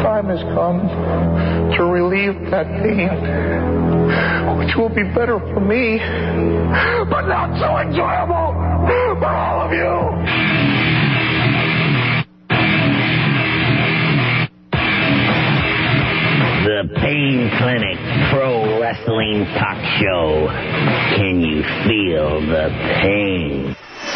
time has come to relieve that pain, which will be better for me, but not so enjoyable for all of you. The Pain Clinic Pro Wrestling Talk Show. Can you feel the pain?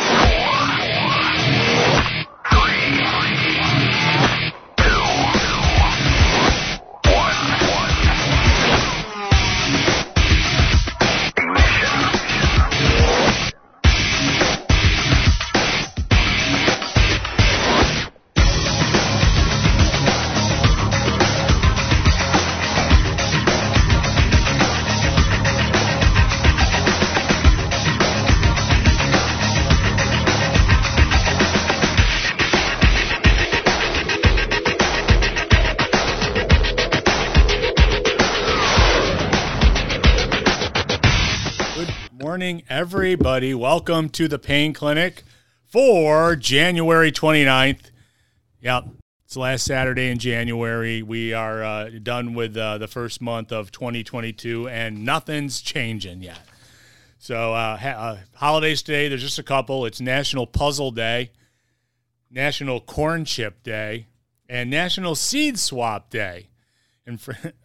Everybody, welcome to the Pain Clinic for January 29th. Yep, it's the last Saturday in January. We are done with the first month of 2022, and nothing's changing yet. So holidays today, there's just a couple. It's National Puzzle Day, National Corn Chip Day, and National Seed Swap Day. And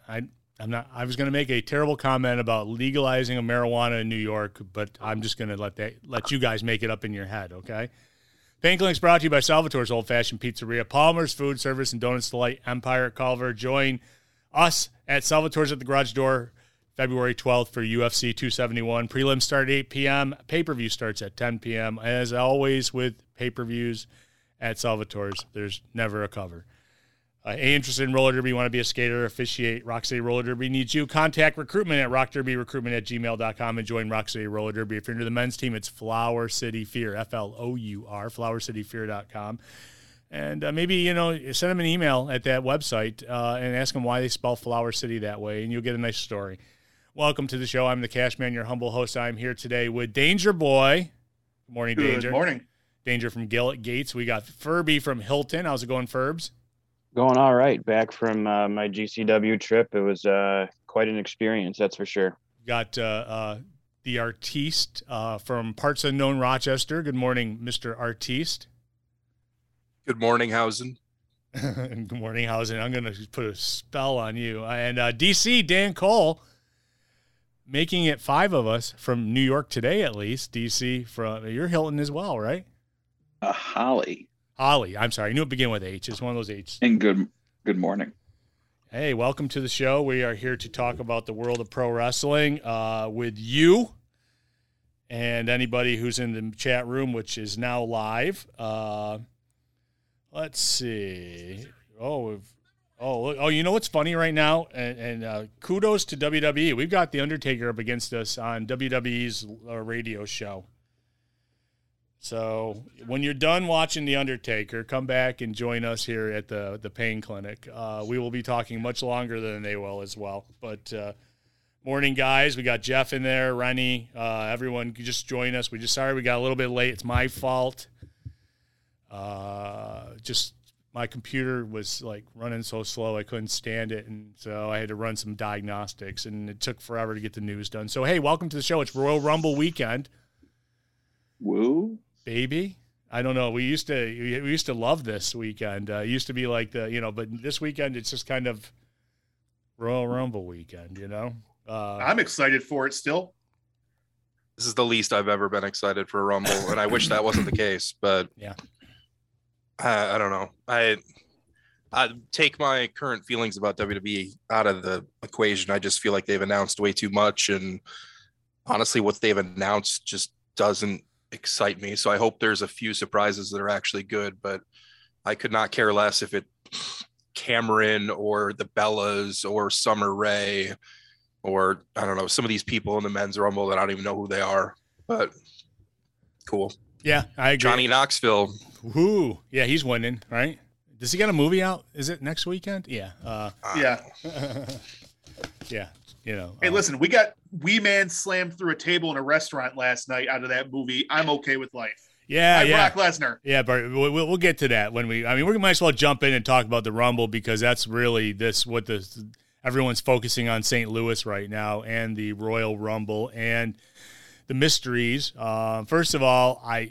I was going to make a terrible comment about legalizing of marijuana in New York, but I'm just going to let you guys make it up in your head, okay? Pain Clinic's brought to you by Salvatore's Old Fashioned Pizzeria, Palmer's Food Service and Donuts Delight, Empire at Culver. Join us at Salvatore's at the Garage Door February 12th for UFC 271. Prelims start at 8 p.m. Pay-per-view starts at 10 p.m. As always with pay-per-views at Salvatore's, there's never a cover. Interested in roller derby, you want to be a skater, officiate Rock City Roller Derby needs you. Contact recruitment at rockderbyrecruitment@gmail.com and join Rock City Roller Derby. If you're into the men's team, it's Flower City Fear, F-L-O-U-R, flowercityfear.com. And maybe, send them an email at that website and ask them why they spell Flower City that way, and you'll get a nice story. Welcome to the show. I'm the Cash Man, your humble host. I'm here today with Danger Boy. Good morning, Danger. Good morning. Danger from Gillett Gates. We got Furby from Hilton. How's it going, Furbs? Going all right. Back from my GCW trip. It was quite an experience, that's for sure. Got the Artiste from Parts Unknown Rochester. Good morning, Mr. Artiste. Good morning, Housen. Good morning, Housen. I'm going to put a spell on you. And DC, Dan Cole, making it 5 of us from New York today, at least. DC, from you're Hilton as well, right? Holly. I'm sorry. I knew it began with H. It's one of those H's. And good morning. Hey, welcome to the show. We are here to talk about the world of pro wrestling with you and anybody who's in the chat room, which is now live. Let's see. You know what's funny right now? And kudos to WWE. We've got The Undertaker up against us on WWE's radio show. So when you're done watching The Undertaker, come back and join us here at the Pain Clinic. We will be talking much longer than they will as well. But morning, guys. We got Jeff in there, Rennie. Everyone, just join us. Sorry we got a little bit late. It's my fault. Just my computer was running so slow I couldn't stand it, and so I had to run some diagnostics, and it took forever to get the news done. So hey, welcome to the show. It's Royal Rumble weekend. Woo. Baby, I don't know. We used to love this weekend. It used to be like but this weekend it's just kind of Royal Rumble weekend. I'm excited for it still. This is the least I've ever been excited for a Rumble, and I wish that wasn't the case. But yeah, I don't know. I take my current feelings about WWE out of the equation. I just feel like they've announced way too much, and honestly, what they've announced just doesn't excite me. So I hope there's a few surprises that are actually good, but I could not care less if it Cameron or the Bellas or Summer Rae or I don't know, some of these people in the men's Rumble that I don't even know who they are, but cool. Yeah, I agree. Johnny Knoxville. Woohoo. Yeah, he's winning, right? Does he got a movie out? Is it next weekend? Yeah. Yeah. Yeah. Hey, listen, we got Wee Man slammed through a table in a restaurant last night out of that movie. I'm okay with life. Yeah, Brock Lesnar. Yeah, but we'll get to that when we might as well jump in and talk about the Rumble because that's really everyone's focusing on St. Louis right now and the Royal Rumble and the mysteries. First of all, I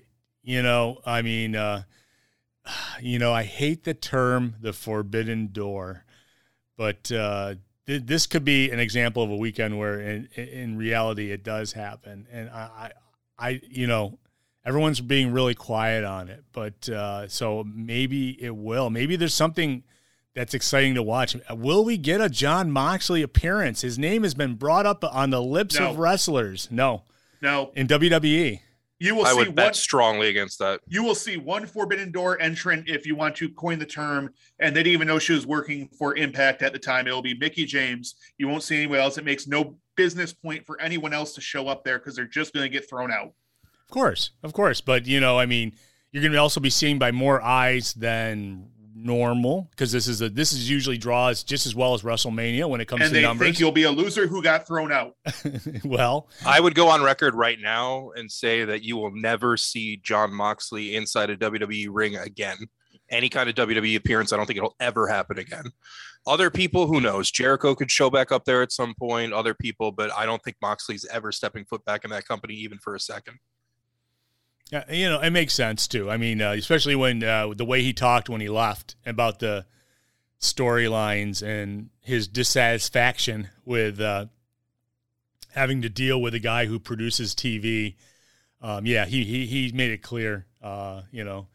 hate the term the Forbidden Door, but this could be an example of a weekend where in reality it does happen. And I everyone's being really quiet on it, but so maybe it will. Maybe there's something that's exciting to watch. Will we get a Jon Moxley appearance? His name has been brought up on the lips of wrestlers. No. In WWE. I would bet strongly against that. You will see one Forbidden Door entrant if you want to coin the term, and they didn't even know she was working for Impact at the time. It will be Mickie James. You won't see anyone else. It makes no business point for anyone else to show up there because they're just going to get thrown out. Of course. But, you're going to also be seen by more eyes than normal because this is usually draws just as well as WrestleMania when it comes to numbers. And they think you'll be a loser who got thrown out. Well, I would go on record right now and say that you will never see Jon Moxley inside a WWE ring again. Any kind of WWE appearance, I don't think it'll ever happen again. Other people, who knows? Jericho could show back up there at some point, other people, but I don't think Moxley's ever stepping foot back in that company even for a second. Yeah, it makes sense too. Especially when the way he talked when he left about the storylines and his dissatisfaction with having to deal with a guy who produces TV. He made it clear. But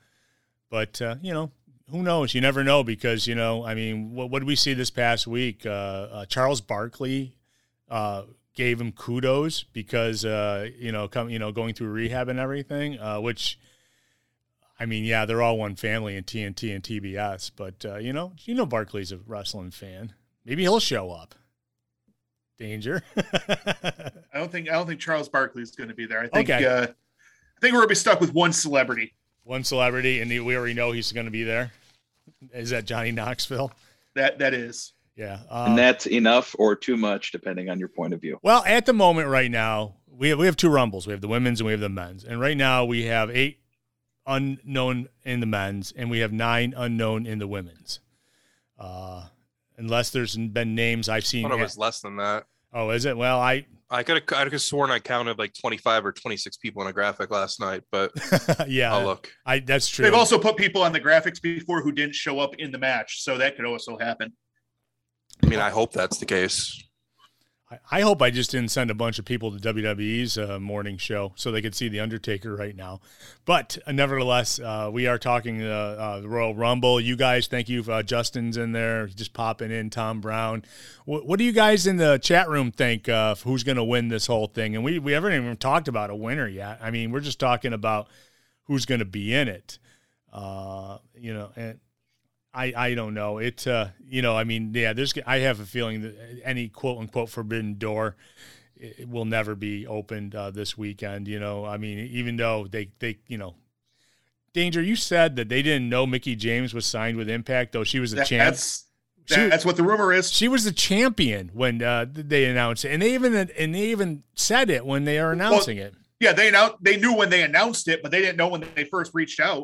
who knows? You never know because what did we see this past week? Charles Barkley gave him kudos because going through rehab and everything, which they're all one family in TNT and TBS, but Barkley's a wrestling fan. Maybe he'll show up. Danger. I don't think Charles Barkley's going to be there. I think we're going to be stuck with one celebrity. One celebrity, and we already know he's going to be there. Is that Johnny Knoxville? That is. Yeah. And that's enough or too much, depending on your point of view. Well, at the moment right now, we have two Rumbles. We have the women's and we have the men's. And right now we have 8 unknown in the men's and we have 9 unknown in the women's. Unless there's been names I've seen. I thought it was less than that. Oh, is it? Well, I could have sworn I counted like 25 or 26 people in a graphic last night, but yeah, I'll look. That's true. They've also put people on the graphics before who didn't show up in the match, so that could also happen. I hope that's the case. I hope I just didn't send a bunch of people to WWE's morning show so they could see The Undertaker right now. But nevertheless, we are talking the Royal Rumble. You guys, thank you. Justin's in there, just popping in, Tom Brown. What do you guys in the chat room think of who's going to win this whole thing? And we haven't even talked about a winner yet. We're just talking about who's going to be in it. And I don't know. I have a feeling that any quote unquote forbidden door it will never be opened this weekend. Even though they Danger, you said that they didn't know Mickie James was signed with Impact, though she was a champ. That's what the rumor is. She was the champion when they announced it, and they even said it when they are announcing it. Yeah, they knew when they announced it, but they didn't know when they first reached out.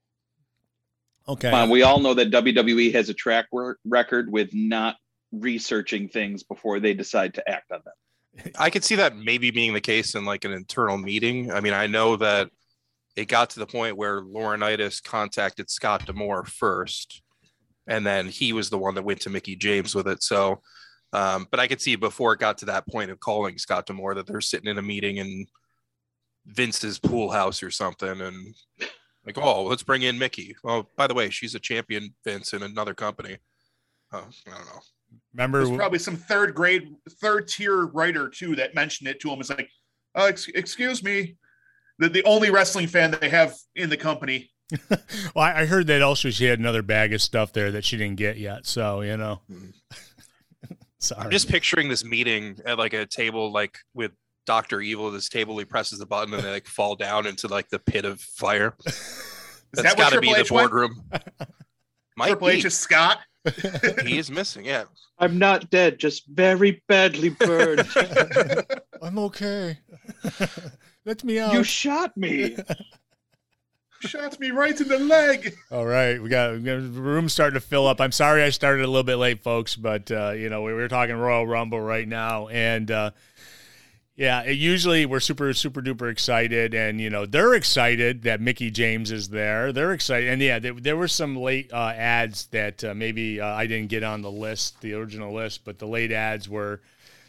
Okay. We all know that WWE has a track record with not researching things before they decide to act on them. I could see that maybe being the case in like an internal meeting. I know that it got to the point where Laurinaitis contacted Scott D'Amore first, and then he was the one that went to Mickie James with it. So, but I could see before it got to that point of calling Scott D'Amore that they're sitting in a meeting in Vince's pool house or something, and like, oh, let's bring in Mickie. Oh, by the way, she's a champion, Vince, in another company. Oh, I don't know. Remember, there's probably some third tier writer too that mentioned it to him. It's like, excuse me, the only wrestling fan that they have in the company. Well, I heard that also she had another bag of stuff there that she didn't get yet. So, Sorry. I'm just picturing this meeting at like a table, like with Dr. Evil at this table. He presses the button and they like fall down into like the pit of fire. That's got to be the boardroom. Triple H is Scott. He is missing, yeah. I'm not dead, just very badly burned. I'm okay. Let me out. You shot me. Shot me right in the leg. All right, we got the room starting to fill up. I'm sorry I started a little bit late, folks, but we were talking Royal Rumble right now, and usually we're super duper excited, and they're excited that Mickie James is there. They're excited, and there were some late ads that maybe I didn't get on the list, the original list, but the late ads were.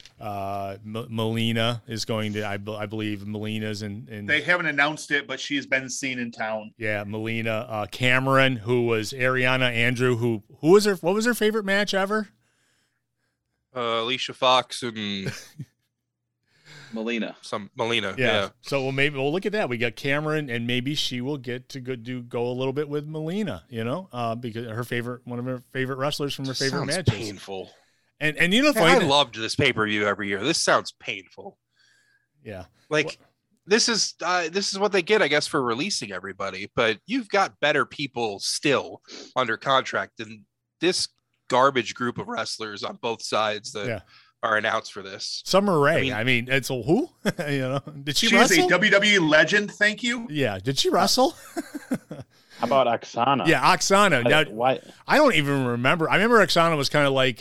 Melina is going to, I believe Melina's in. They haven't announced it, but she's been seen in town. Yeah, Melina. Cameron, who was Ariana Andrew, who was her? What was her favorite match ever? Alicia Fox and Melina. Melina. Yeah. Yeah. So maybe we'll look at that. We got Cameron, and maybe she will get to go a little bit with Melina. Because one of her favorite wrestlers from her favorite Sounds matches. Painful. And I loved this pay-per-view every year. This sounds painful. Yeah. This is what they get, I guess, for releasing everybody. But you've got better people still under contract than this garbage group of wrestlers on both sides that are announced for this. Summer Rae. I mean, it's who? Did she wrestle? She's a WWE legend. Thank you. Yeah. Did she wrestle? How about Oksana? Yeah, Oksana. Now, Why? I don't even remember. I remember Oksana was kind of like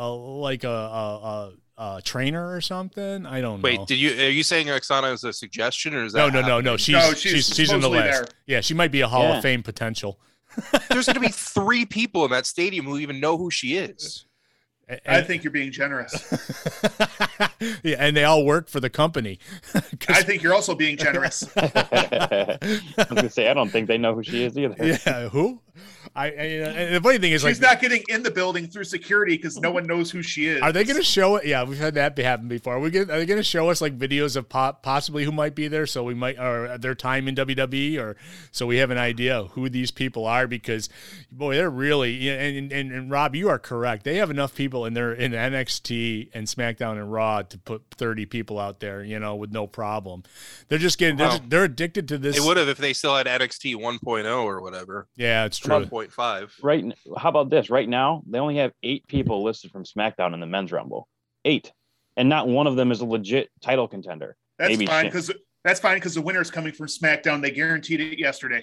a trainer or something. I don't know. Wait, are you saying Oksana is a suggestion, or is that no? She's in the list. there. Yeah, she might be a Hall of Fame potential. There's going to be 3 people in that stadium who even know who she is. I think you're being generous. Yeah, and they all work for the company. I think you're also being generous. I was gonna say I don't think they know who she is either. Yeah, who? And the funny thing is, she's not getting in the building through security because no one knows who she is. Are they going to show it? Yeah, we've had that happen before. Are they going to show us like videos of possibly who might be there, so we might, or their time in WWE, or so we have an idea of who these people are? Because boy, they're really and Rob, you are correct. They have enough people in NXT and SmackDown and Raw to put 30 people out there, with no problem. They're just getting they're addicted to this. They would have if they still had NXT 1.0 or whatever. Yeah, it's true. 1.5. Right. How about this? Right now, they only have 8 people listed from SmackDown in the men's Rumble. 8, and not one of them is a legit title contender. That's fine because the winner is coming from SmackDown. They guaranteed it yesterday.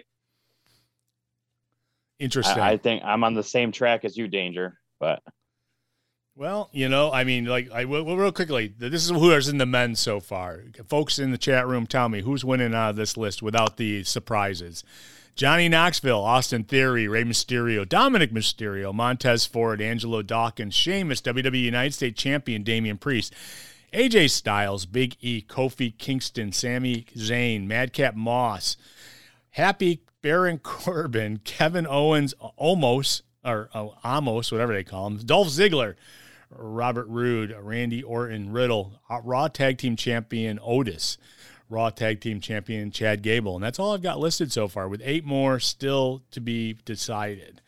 Interesting. I think I'm on the same track as you, Danger, but. Well, I mean, real quickly, this is who is in the men so far. Folks in the chat room, tell me who's winning out of this list without the surprises. Johnny Knoxville, Austin Theory, Rey Mysterio, Dominic Mysterio, Montez Ford, Angelo Dawkins, Sheamus, WWE United States Champion Damian Priest, AJ Styles, Big E, Kofi Kingston, Sami Zayn, Madcap Moss, Happy Baron Corbin, Kevin Owens, Amos, whatever they call him, Dolph Ziggler, Robert Roode, Randy Orton, Riddle, Raw Tag Team Champion Otis, Raw Tag Team Champion Chad Gable. And that's all I've got listed so far, with 8 more still to be decided.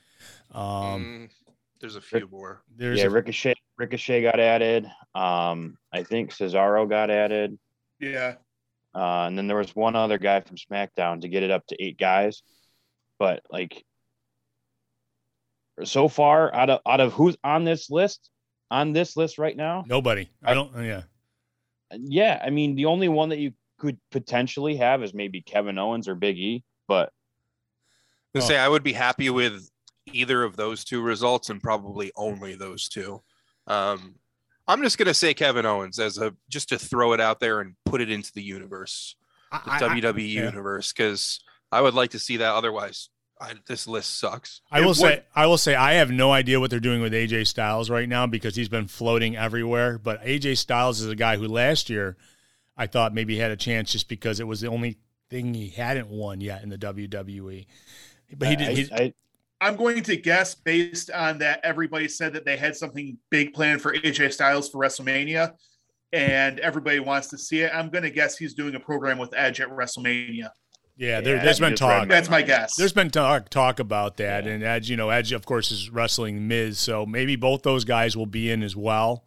There's a few more. Ricochet got added. I think Cesaro got added. Yeah. And then there was one other guy from SmackDown to get it up to 8 guys. But so far, out of who's on this list right now, nobody. Yeah, I mean, the only one that you could potentially have is maybe Kevin Owens or Big E, but I would be happy with either of those 2 results, and probably only those 2. I'm just gonna say Kevin Owens just to throw it out there and put it into the universe, the WWE universe, because I would like to see that. Otherwise, this list sucks. I will say I have no idea what they're doing with AJ Styles right now, because he's been floating everywhere. But AJ Styles is a guy who last year I thought maybe had a chance just because it was the only thing he hadn't won yet in the WWE. But he did. I'm going to guess, based on that, everybody said that they had something big planned for AJ Styles for WrestleMania, and everybody wants to see it. I'm going to guess he's doing a program with Edge at WrestleMania. Yeah, there's been talk. That's my guess. There's been talk about that, and Edge, of course, is wrestling Miz, so maybe both those guys will be in as well.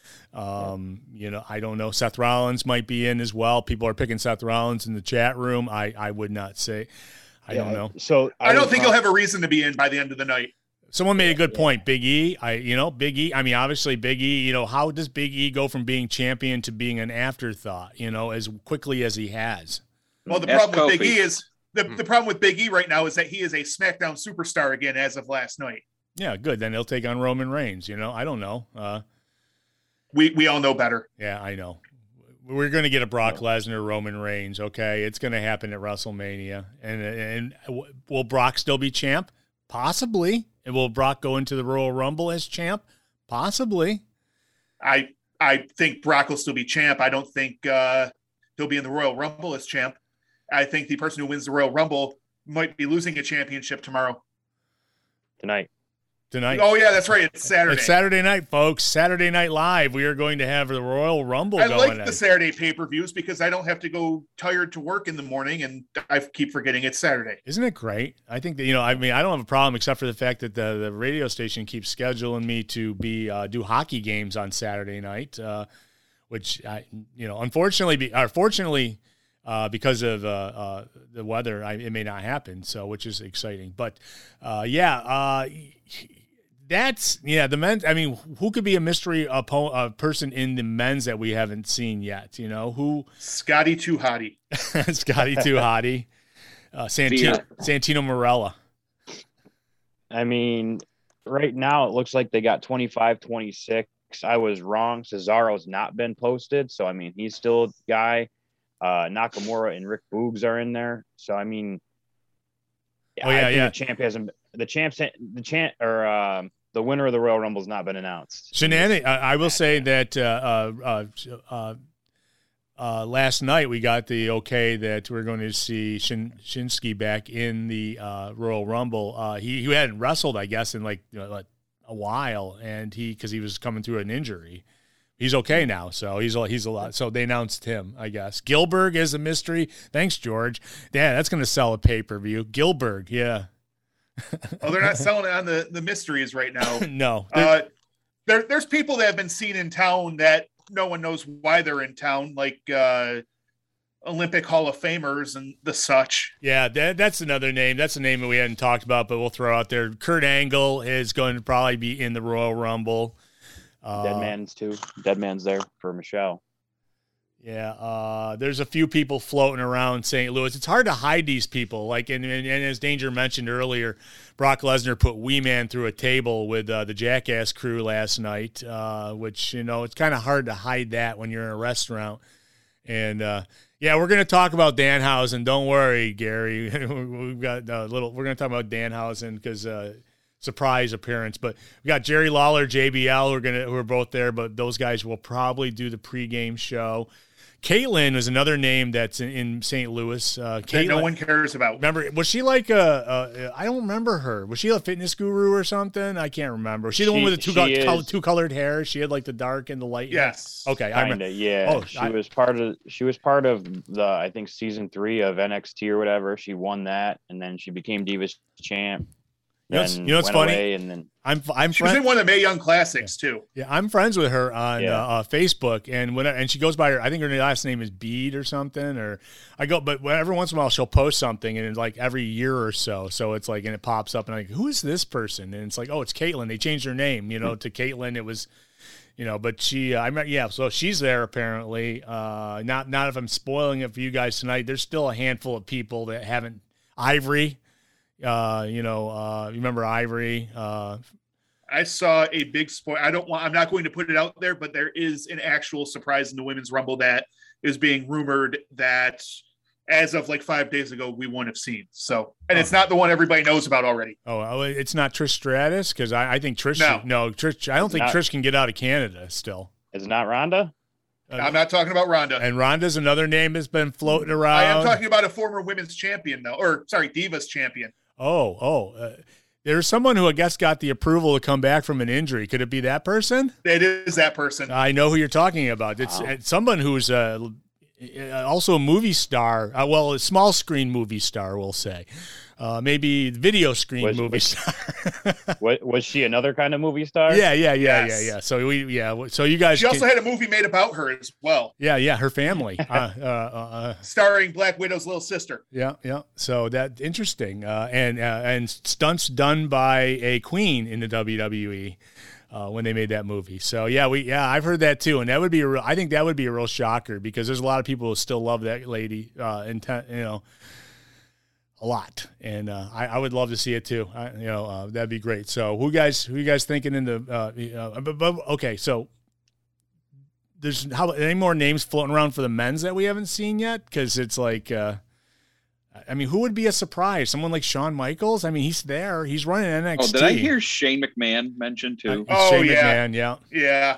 I don't know. Seth Rollins might be in as well. People are picking Seth Rollins in the chat room. I would not say. I don't know. So I don't think he'll have a reason to be in by the end of the night. Someone made a good point. Big E. Big E. I mean, obviously, Big E. How does Big E go from being champion to being an afterthought? As quickly as he has. Well, the problem with Big E is The problem with Big E right now is that he is a SmackDown superstar again as of last night. Yeah, good. Then he'll take on Roman Reigns. I don't know. We all know better. Yeah, I know. We're going to get a Brock Lesnar, Roman Reigns. Okay, it's going to happen at WrestleMania. And will Brock still be champ? Possibly. And will Brock go into the Royal Rumble as champ? Possibly. I think Brock will still be champ. I don't think he'll be in the Royal Rumble as champ. I think the person who wins the Royal Rumble might be losing a championship tomorrow. Tonight. Oh, yeah, that's right. It's Saturday. It's Saturday night, folks. Saturday Night Live. We are going to have the Royal Rumble I going like the Saturday pay-per-views because I don't have to go tired to work in the morning, and I keep forgetting it's Saturday. Isn't it great? I think that, I don't have a problem except for the fact that the radio station keeps scheduling me to be do hockey games on Saturday night, which, unfortunately, fortunately, because of the weather, it may not happen. So, which is exciting. But, the men's. I mean, who could be a mystery person in the men's that we haven't seen yet? Who? Scotty Too Hottie. Scotty Too Hottie. Santino Marella. I mean, right now it looks like they got 25, 26. I was wrong. Cesaro's not been posted. So, I mean, he's still a guy. Nakamura and Rick Boogs are in there. So, I mean, the champ hasn't. The winner of the Royal Rumble has not been announced. I will say that last night we got the okay that we're going to see Shinsuke back in the Royal Rumble. He hadn't wrestled, I guess, in like a while, and because he was coming through an injury. He's okay now, so he's a lot. So they announced him, I guess. Gilbert is a mystery. Thanks, George. Yeah, that's going to sell a pay-per-view. Gilbert, yeah. Oh, they're not selling it on the mysteries right now. No. There's people that have been seen in town that no one knows why they're in town, like Olympic Hall of Famers and the such. Yeah, that's another name. That's a name that we hadn't talked about, but we'll throw out there. Kurt Angle is going to probably be in the Royal Rumble. Dead Man's too. Dead Man's there for Michelle. Yeah, there's a few people floating around St. Louis. It's hard to hide these people. Like, and as Danger mentioned earlier, Brock Lesnar put Wee Man through a table with the Jackass crew last night, which, it's kind of hard to hide that when you're in a restaurant. And, we're going to talk about Danhausen. Don't worry, Gary. We've got we're going to talk about Danhausen because surprise appearance. But we got Jerry Lawler, JBL, who are both there, but those guys will probably do the pregame show. Caitlyn is another name that's in St. Louis. That no one cares about. Remember, was she like I don't remember her. Was she a fitness guru or something? I can't remember. Was she the one with the two colored hair? She had like the dark and the light. Yes. Okay, I remember. Yeah. Oh, she was part of the I think season 3 of NXT or whatever. She won that, and then she became Divas champ. What's funny? And then she was in one of the Mae Young Classics too. Yeah, I'm friends with her on Facebook, and she goes by her. I think her last name is Bede or something. Or but every once in a while she'll post something, and it's like every year or so. So it's like, and it pops up, and I'm like, who is this person? And it's like, oh, it's Caitlyn. They changed her name, to Caitlyn. It was, but she, so she's there apparently. Not if I'm spoiling it for you guys tonight. There's still a handful of people that haven't. Ivory. Remember Ivory? I saw a big spoil. I'm not going to put it out there, but there is an actual surprise in the Women's Rumble that is being rumored that as of like 5 days ago, we won't have seen. So, and it's not the one everybody knows about already. Oh, it's not Trish Stratus? Because I think Trish, Trish, I don't think Trish can get out of Canada still. It's not Ronda? I'm not talking about Ronda. And Ronda's another name that's been floating around. I am talking about a former women's champion, though. Divas champion. There's someone who I guess got the approval to come back from an injury. Could it be that person? It is that person. I know who you're talking about. It's someone who's also a movie star. A small screen movie star, we'll say. Maybe video screen movie star. Was she another kind of movie star? Yeah. So so you guys. She also had a movie made about her as well. Yeah. Her family, starring Black Widow's little sister. Yeah. So that's interesting. And stunts done by a queen in the WWE. When they made that movie. So I've heard that too. And that would be I think that would be a real shocker because there's a lot of people who still love that lady. a lot, and I would love to see it too. That'd be great. So who you guys thinking in the okay, so there's any more names floating around for the men's that we haven't seen yet? Because it's like who would be a surprise? Someone like Shawn Michaels? I mean, he's there. He's running NXT. Oh, did I hear Shane McMahon mentioned too? Shane McMahon, yeah.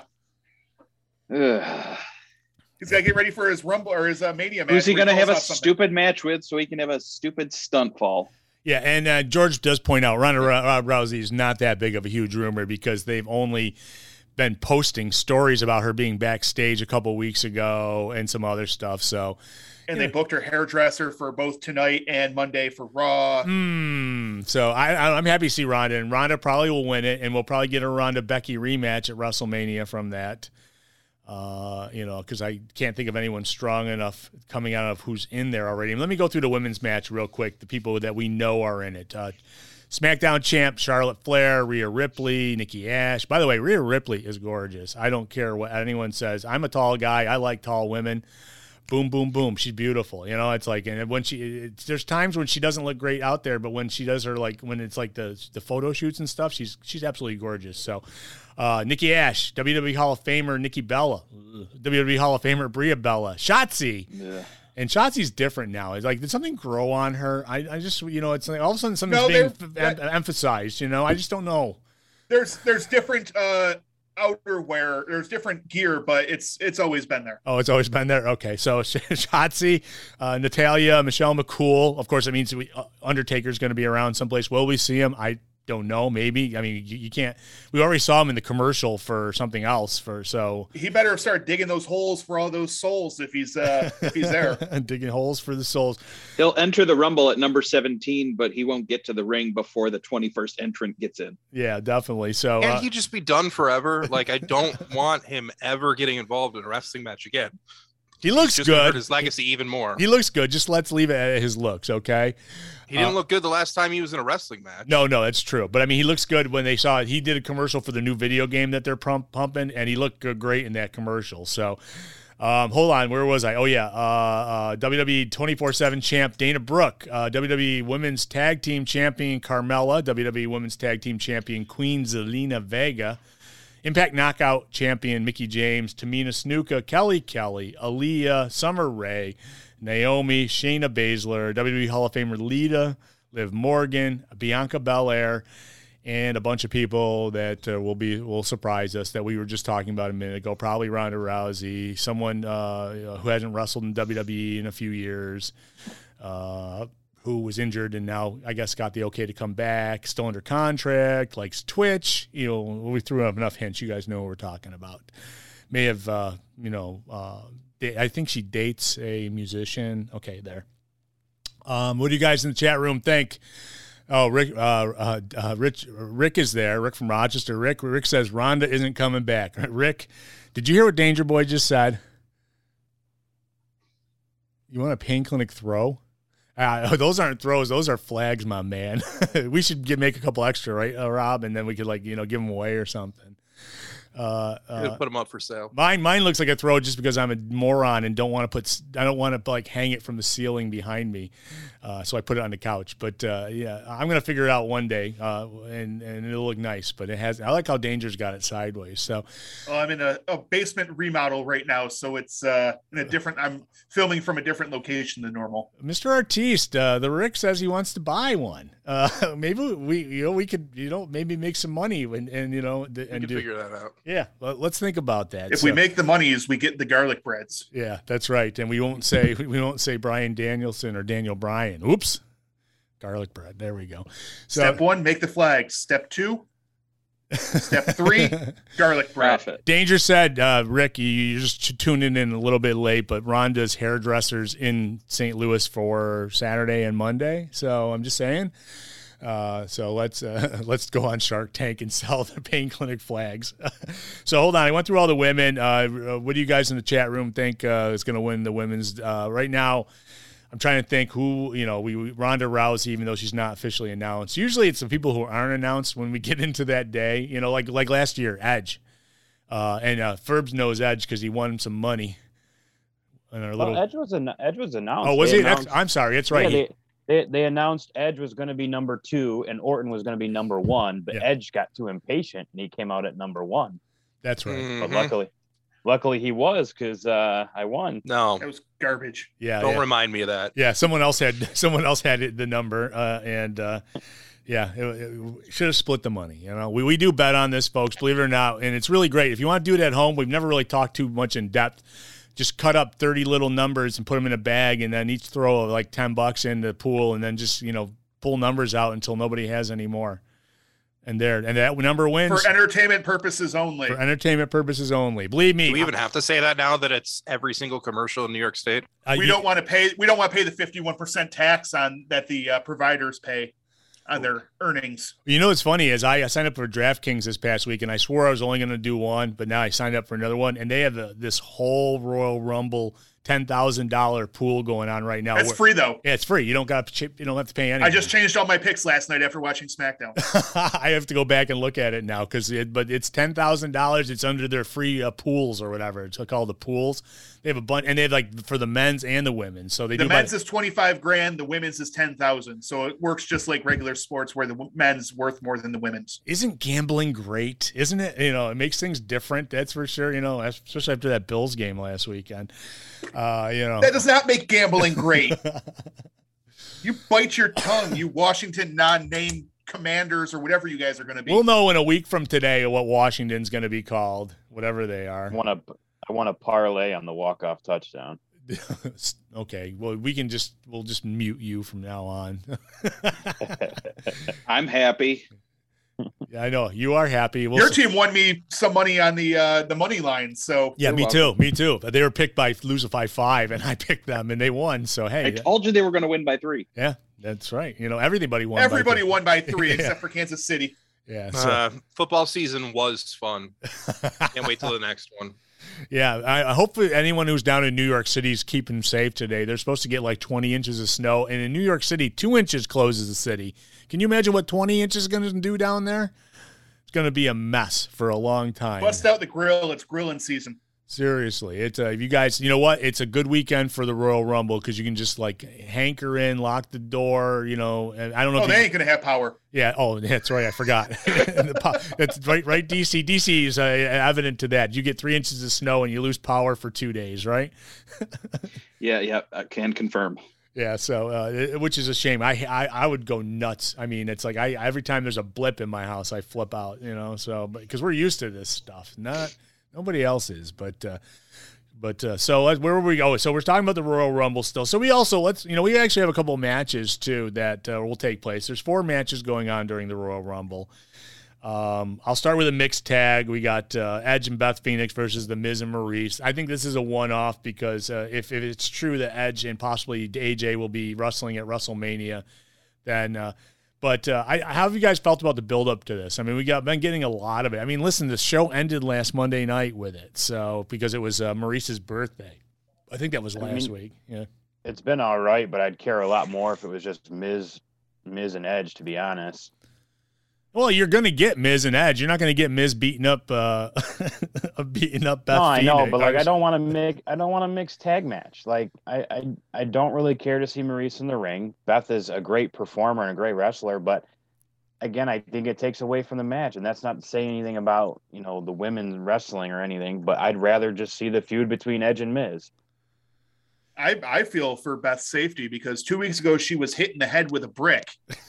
Ugh. He's got to get ready for his Rumble or his Mania match. Who's he going to have a stupid match with so he can have a stupid stunt fall? Yeah, and George does point out Ronda Rousey is not that big of a huge rumor because they've only been posting stories about her being backstage a couple weeks ago and some other stuff. So, and they booked her hairdresser for both tonight and Monday for Raw. So I'm happy to see Ronda, and Ronda probably will win it, and we'll probably get a Ronda Becky rematch at WrestleMania from that. Because I can't think of anyone strong enough coming out of who's in there already. And let me go through the women's match real quick, the people that we know are in it. SmackDown champ Charlotte Flair, Rhea Ripley, Nikki Ash. By the way, Rhea Ripley is gorgeous. I don't care what anyone says. I'm a tall guy. I like tall women. Boom, boom, boom. She's beautiful. It's like, and when there's times when she doesn't look great out there, but when she does her, like when it's like the photo shoots and stuff, she's absolutely gorgeous. So, Nikki Ash, WWE Hall of Famer Nikki Bella, WWE Hall of Famer Bria Bella, Shotzi. Yeah. And Shotzi's different now. It's like, did something grow on her? I just, it's like all of a sudden something's being emphasized, I just don't know. There's different outerwear, there's different gear, but it's always been there. Oh, it's always been there? Okay. So Shotzi, Natalya, Michelle McCool. Of course, it means Undertaker's going to be around someplace. Will we see him? I don't know. Maybe. I mean, you can't. We already saw him in the commercial for something else. So he better start digging those holes for all those souls if he's there. Digging holes for the souls. He'll enter the Rumble at number 17, but he won't get to the ring before the 21st entrant gets in. Yeah, definitely. So can he just be done forever? Like, I don't want him ever getting involved in a wrestling match again. He looks good. His legacy even more. He looks good. Just let's leave it at his looks, okay? He didn't look good the last time he was in a wrestling match. No, that's true. But I mean, he looks good when they saw it. He did a commercial for the new video game that they're pumping, and he looked great in that commercial. So, hold on, where was I? Oh yeah, WWE 24/7 champ Dana Brooke, WWE Women's Tag Team Champion Carmella, WWE Women's Tag Team Champion Queen Zelina Vega. Impact Knockout Champion Mickie James, Tamina Snuka, Kelly, Aaliyah, Summer Rae, Naomi, Shayna Baszler, WWE Hall of Famer Lita, Liv Morgan, Bianca Belair, and a bunch of people that will surprise us that we were just talking about a minute ago. Probably Ronda Rousey, someone who hasn't wrestled in WWE in a few years, who was injured and now I guess got the okay to come back, still under contract, likes Twitch. We threw up enough hints. You guys know what we're talking about. May have, I think she dates a musician. Okay, there. What do you guys in the chat room think? Oh, Rick is there. Rick from Rochester. Rick says Ronda isn't coming back. Rick, did you hear what Danger Boy just said? You want a pain clinic throw? Those aren't throws. Those are flags, my man. We should make a couple extra, right, Rob? And then we could give them away or something. Put them up for sale. Mine looks like a throw just because I'm a moron and don't want to hang it from the ceiling behind me. So I put it on the couch. But yeah, I'm gonna figure it out one day, and it'll look nice. But I like how Danger's got it sideways. So I'm in a basement remodel right now, so it's in a different. I'm filming from a different location than normal. Mr. Artiste, the Rick says he wants to buy one. Maybe we could maybe make some money and figure that out. Yeah, well, let's think about that. If we make the monies, we get the garlic breads. Yeah, that's right. And we won't say Brian Danielson or Daniel Bryan. Oops. Garlic bread. There we go. So, Step 1, make the flags. Step 2, Step 3, garlic bread. Danger said, Rick, you just tuning in a little bit late, but Ronda's hairdressers in St. Louis for Saturday and Monday. So I'm just saying. So let's go on Shark Tank and sell the pain clinic flags. So hold on, I went through all the women. What do you guys in the chat room think is going to win the women's? Right now, I'm trying to think who Ronda Rousey, even though she's not officially announced. Usually, it's the people who aren't announced when we get into that day. Like last year, Edge, and Ferbs knows Edge because he won some money. Edge was announced. Oh, was he? I'm sorry, that's right. Yeah, They announced Edge was going to be number 2 and Orton was going to be number 1, but Edge got too impatient and he came out at number 1. That's right. Mm-hmm. But luckily he was, because I won. No, That was garbage. Yeah. don't remind me of that. Yeah, someone else had the number, and it should have split the money. You know, we do bet on this, folks. Believe it or not, and it's really great. If you want to do it at home, we've never really talked too much in depth. Just cut up 30 little numbers and put them in a bag, and then each throw like $10 in the pool, and then just pull numbers out until nobody has any more. And that number wins for entertainment purposes only. For entertainment purposes only. Believe me. Do we even have to say that now that it's every single commercial in New York State? We don't want to pay the 51% tax on that the providers pay on their earnings. You know what's funny is I signed up for DraftKings this past week, and I swore I was only going to do one, but now I signed up for another one, and they have this whole Royal Rumble $10,000 pool going on right now. It's free though. Yeah, it's free. You don't have to pay anything. I just changed all my picks last night after watching SmackDown. I have to go back and look at it now but it's $10,000. It's under their free pools or whatever. It's called the pools. They have a bunch, and they have for the men's and the women's. So the men's is $25,000, the women's is $10,000. So it works just like regular sports, where the men's worth more than the women's. Isn't gambling great? Isn't it? It makes things different. That's for sure. Especially after that Bills game last weekend. That does not make gambling great. You bite your tongue, you Washington non-name Commanders or whatever you guys are going to be. We'll know in a week from today what Washington's going to be called, whatever they are. I want to parlay on the walk-off touchdown. Okay, well we'll just mute you from now on. I'm happy. Yeah, I know you are happy. Your team won me some money on the money line, so yeah, me too. They were picked by 5, and I picked them, and they won. So hey, I told you they were going to win by 3. Yeah, that's right. Everybody won. Everybody won by 3 except for Kansas City. Yeah, so. Football season was fun. Can't wait till the next one. Yeah, I hope anyone who's down in New York City is keeping safe today. They're supposed to get like 20 inches of snow, and in New York City, 2 inches closes the city. Can you imagine what 20 inches is going to do down there? It's going to be a mess for a long time. Bust out the grill. It's grilling season. Seriously, it's you guys. You know what? It's a good weekend for the Royal Rumble because you can just like hanker in, lock the door. And I don't know. Oh, they ain't gonna have power. Yeah. Oh, that's right. I forgot. That's right. Right. DC is evident to that. You get 3 inches of snow and you lose power for 2 days. Right. Yeah. I can confirm. Yeah, so which is a shame. I would go nuts. I mean, it's like every time there's a blip in my house, I flip out. So because we're used to this stuff, nobody else is. But so where were we going? So we're talking about the Royal Rumble still. So we also we actually have a couple of matches too that will take place. There's 4 matches going on during the Royal Rumble. I'll start with a mixed tag. We got Edge and Beth Phoenix versus The Miz and Maurice. I think this is a one-off because if it's true that Edge and possibly AJ will be wrestling at WrestleMania, then how have you guys felt about the build-up to this? I mean, been getting a lot of it. I mean, listen, the show ended last Monday night with it, so because it was Maurice's birthday. I think that was last week. Yeah, it's been all right, but I'd care a lot more if it was just Miz and Edge, to be honest. Well, you're going to get Miz and Edge. You're not going to get Miz beating up Beth Phoenix. No, I know, but I don't want to mix tag match. Like I don't really care to see Maurice in the ring. Beth is a great performer and a great wrestler, but again, I think it takes away from the match, and that's not to say anything about the women's wrestling or anything. But I'd rather just see the feud between Edge and Miz. I feel for Beth's safety because 2 weeks ago she was hit in the head with a brick.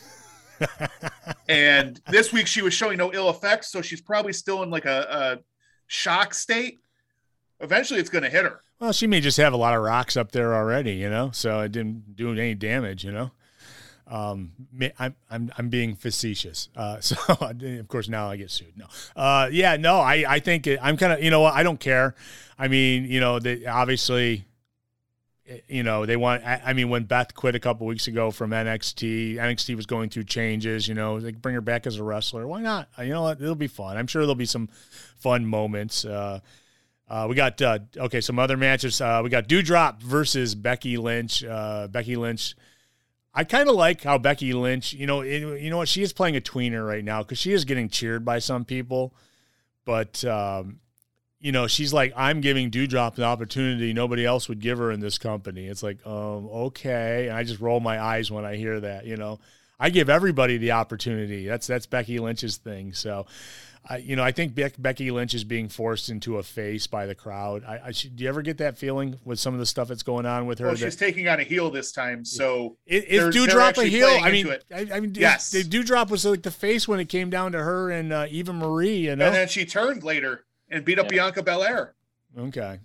And this week she was showing no ill effects, so she's probably still in like a shock state. Eventually it's going to hit her. Well, she may just have a lot of rocks up there already, so it didn't do any damage, I'm being facetious. So of course now I get sued. No. I think I'm kind of, I don't care. I mean, they obviously, they want, I mean, when Beth quit a couple weeks ago from NXT was going through changes, they bring her back as a wrestler. Why not? It'll be fun. I'm sure there'll be some fun moments. We got, some other matches. We got Doudrop versus Becky Lynch. Becky Lynch. I kind of like how Becky Lynch, you know what? She is playing a tweener right now because she is getting cheered by some people, but, you know, she's like, I'm giving Doudrop an opportunity nobody else would give her in this company. It's like, okay. And I just roll my eyes when I hear that, you know. I give everybody the opportunity. That's Becky Lynch's thing. So, you know, I think Becky Lynch is being forced into a face by the crowd. Do you ever get that feeling with some of the stuff that's going on with her? Well, she's taking on a heel this time, so is Doudrop a heel? I mean, yes. Doudrop was like the face when it came down to her and Eva Marie, you know? And then she turned later and beat up Bianca Belair. Okay.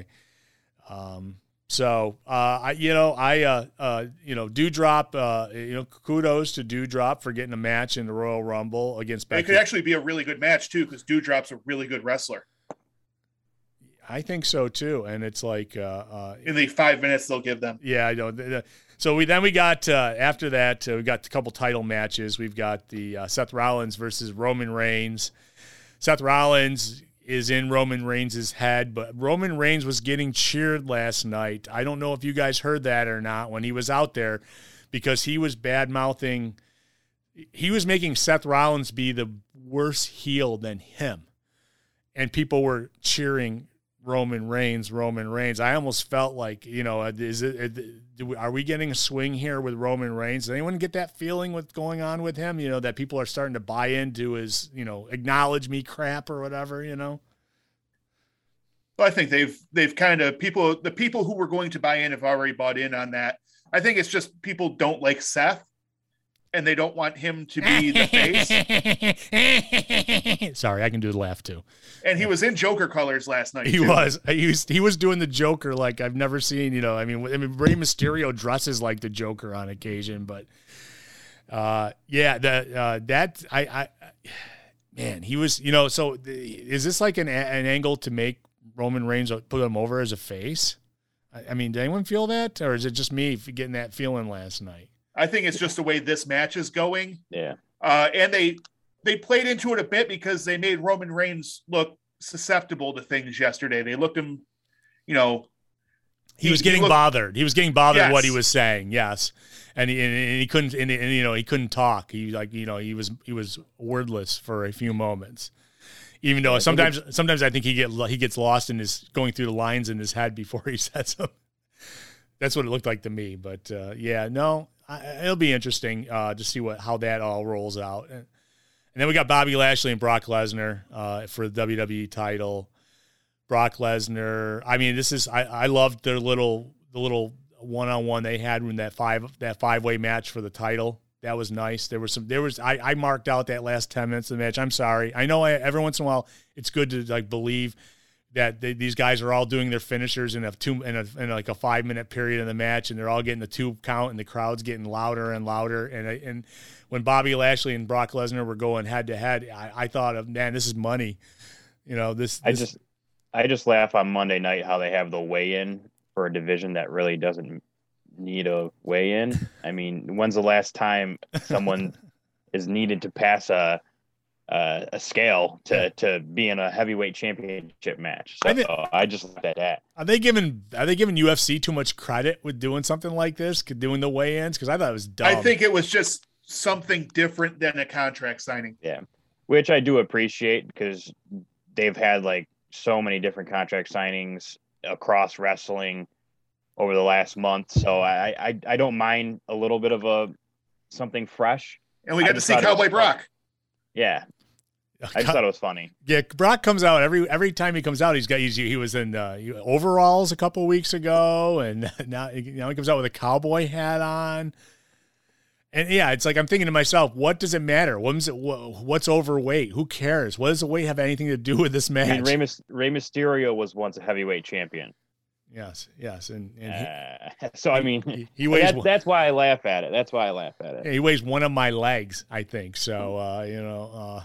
Doudrop, kudos to Doudrop for getting a match in the Royal Rumble against Becky. It could actually be a really good match too, because Doudrop's a really good wrestler. I think so too, and it's like in the 5 minutes they'll give them. Yeah, I know. So we got after that we got a couple title matches. We've got the Seth Rollins versus Roman Reigns. Seth Rollins is in Roman Reigns' head, but Roman Reigns was getting cheered last night. I don't know if you guys heard that or not when he was out there, because he was bad-mouthing. He was making Seth Rollins be the worse heel than him, and people were cheering Roman Reigns. I almost felt like, you know, are we getting a swing here with Roman Reigns? Does anyone get that feeling what's going on with him? You know, that people are starting to buy into his, you know, acknowledge me crap or whatever, you know? Well, I think they've kind of the people who were going to buy in have already bought in on that. I think it's just people don't like Seth and they don't want him to be the face. Sorry, I can do the laugh too. And he was in Joker colors last night. He was doing the Joker like I've never seen. You know, I mean, Rey Mysterio dresses like the Joker on occasion, but man, he was. You know, so is this like an angle to make Roman Reigns put him over as a face? I mean, did anyone feel that, or is it just me getting that feeling last night? I think it's just the way this match is going. Yeah. And they played into it a bit because they made Roman Reigns look susceptible to things yesterday. They looked him, you know. He was getting bothered. He was getting bothered yes. what he was saying. Yes. And he couldn't, and you know, he couldn't talk. He he was wordless for a few moments. Even though sometimes I think he gets lost in his going through the lines in his head before he says them. That's what it looked like to me. But it'll be interesting to see how that all rolls out. And then we got Bobby Lashley and Brock Lesnar for the WWE title. Brock Lesnar. I mean, I loved the little one-on-one they had in that five-way match for the title. That was nice. I marked out that last 10 minutes of the match. I'm sorry. I know every once in a while it's good to like believe that these guys are all doing their finishers in a 5-minute period in the match, and they're all getting the 2 count, and the crowd's getting louder and louder. And when Bobby Lashley and Brock Lesnar were going head to head, I thought of, man, this is money. You know, I just laugh on Monday night how they have the weigh-in for a division that really doesn't need a weigh-in. I mean, when's the last time someone is needed to pass a scale to be in a heavyweight championship match? So I just looked at that. Are they giving UFC too much credit with doing something like this, doing the weigh-ins? Because I thought it was dumb. I think it was just something different than a contract signing. Yeah, which I do appreciate because they've had like so many different contract signings across wrestling over the last month. So I don't mind a little bit of something fresh. And we got to see Cowboy Brock. Yeah. I just thought it was funny. Yeah, Brock comes out every time he comes out. He was in overalls a couple weeks ago, and now he comes out with a cowboy hat on. And yeah, it's like I'm thinking to myself, what does it matter? What's overweight? Who cares? What does the weight have anything to do with this match? I mean, Rey Mysterio was once a heavyweight champion. Yes, and so I mean, he weighs. That's why I laugh at it. Yeah, he weighs one of my legs, I think. So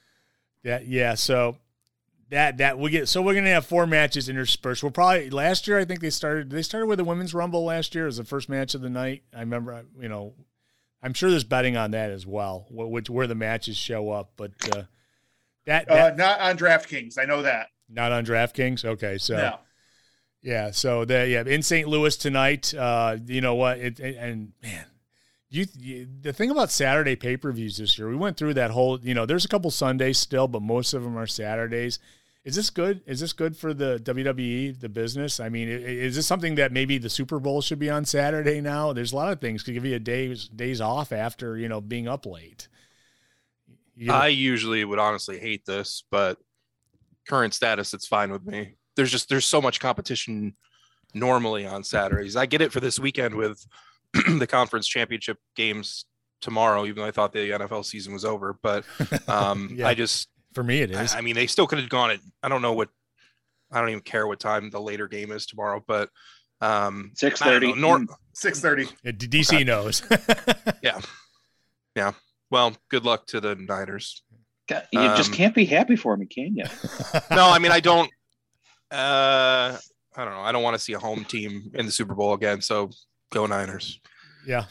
So we get. So we're gonna have 4 matches interspersed. We'll probably last year. I think they started with the Women's Rumble last year as the first match of the night. I remember. I'm sure there's betting on that as well, where the matches show up. But that not on DraftKings. I know that. Not on DraftKings. Okay, so. No. Yeah, so in St. Louis tonight, you know what? And man, the thing about Saturday pay-per-views this year, we went through that whole, there's a couple Sundays still, but most of them are Saturdays. Is this good? Is this good for the WWE, the business? I mean, is this something that maybe the Super Bowl should be on Saturday now? There's a lot of things to give you days off after, being up late. I usually would honestly hate this, but current status, it's fine with me. There's so much competition normally on Saturdays. I get it for this weekend with the conference championship games tomorrow, even though I thought the NFL season was over, but Yeah. For me, it is. I mean, they still could have gone I don't even care what time the later game is tomorrow, but 6:30. 6:30. DC knows. Yeah. Well, good luck to the Niners. God, you just can't be happy for me, can you? No, I mean, I don't know. I don't want to see a home team in the Super Bowl again. So go Niners. Yeah.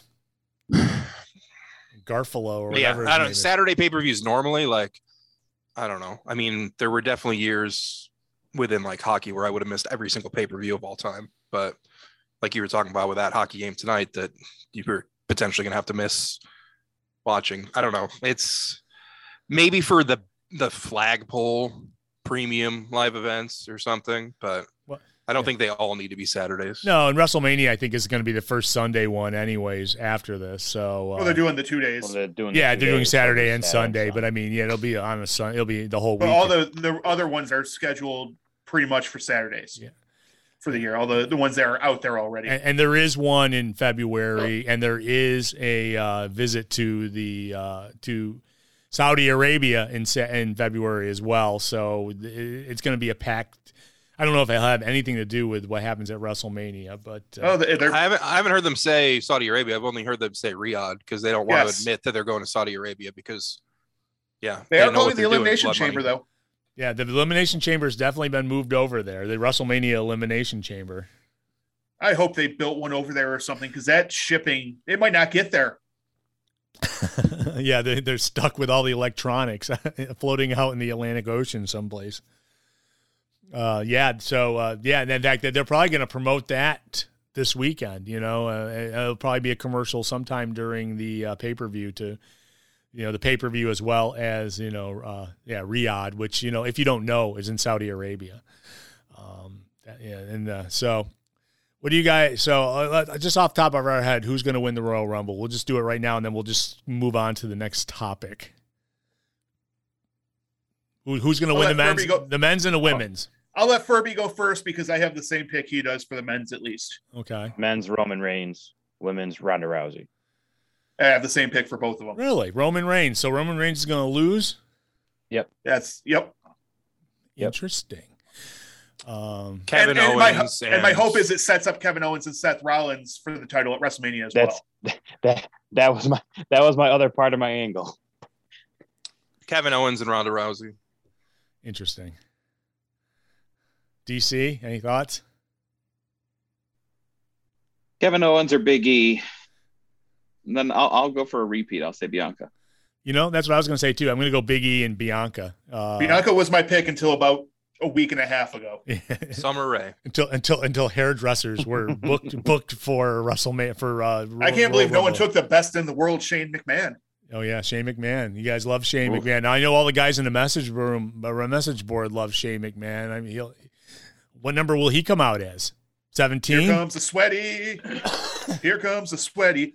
Garfalo or Yeah, whatever. I don't. Saturday pay-per-views normally, like, I don't know. I mean, there were definitely years within like hockey where I would have missed every single pay-per-view of all time. But like you were talking about with that hockey game tonight, that you were potentially going to have to miss watching. I don't know. It's maybe for the flagpole premium live events or something, but I don't think they all need to be Saturdays. No, and WrestleMania I think is going to be the first Sunday one anyways after this. So Well, they're doing the 2 days. Well, they're doing they're doing Saturday and Sunday. Sunday, but I mean, it'll be on a Sun. It'll be the whole But week. all the other ones are scheduled pretty much for Saturdays. Yeah. For the year, all the ones that are out there already. And there is one in February, and there is a visit to the to Saudi Arabia in February as well. So it's going to be a packed. I don't know if it'll have anything to do with what happens at WrestleMania, but I haven't heard them say Saudi Arabia. I've only heard them say Riyadh because they don't want to admit that they're going to Saudi Arabia because, they are calling the Elimination Chamber though. Yeah, the Elimination Chamber has definitely been moved over there. The WrestleMania Elimination Chamber. I hope they built one over there or something because that shipping, it might not get there. Yeah, they're stuck with all the electronics floating out in the Atlantic Ocean someplace. And in fact, they're probably going to promote that this weekend. It'll probably be a commercial sometime during the pay-per-view to, the pay-per-view as well as, Riyadh, which, if you don't know, is in Saudi Arabia. So what do you guys, just off the top of our head, who's going to win the Royal Rumble? We'll just do it right now, and then we'll just move on to the next topic. Who's going to win the men's and the women's? I'll let Furby go first because I have the same pick he does for the men's at least. Okay. Men's Roman Reigns, women's Ronda Rousey. I have the same pick for both of them. Really? Roman Reigns. So Roman Reigns is going to lose? Yep. Yep. Interesting. Kevin Owens. And my hope is it sets up Kevin Owens and Seth Rollins for the title at WrestleMania as well. That was my other part of my angle. Kevin Owens and Ronda Rousey. Interesting. DC, any thoughts? Kevin Owens or Big E. And then I'll go for a repeat. I'll say Bianca. That's what I was going to say too. I'm going to go Big E and Bianca. Bianca was my pick until about a week and a half ago. Summer Rae. Until hairdressers were booked for WrestleMania for. I can't believe no one took the best in the world, Shane McMahon. Oh yeah, Shane McMahon. You guys love Shane McMahon. Now, I know all the guys in the message board love Shane McMahon. I mean, what number will he come out as? 17. Here comes the sweaty. Here comes the sweaty.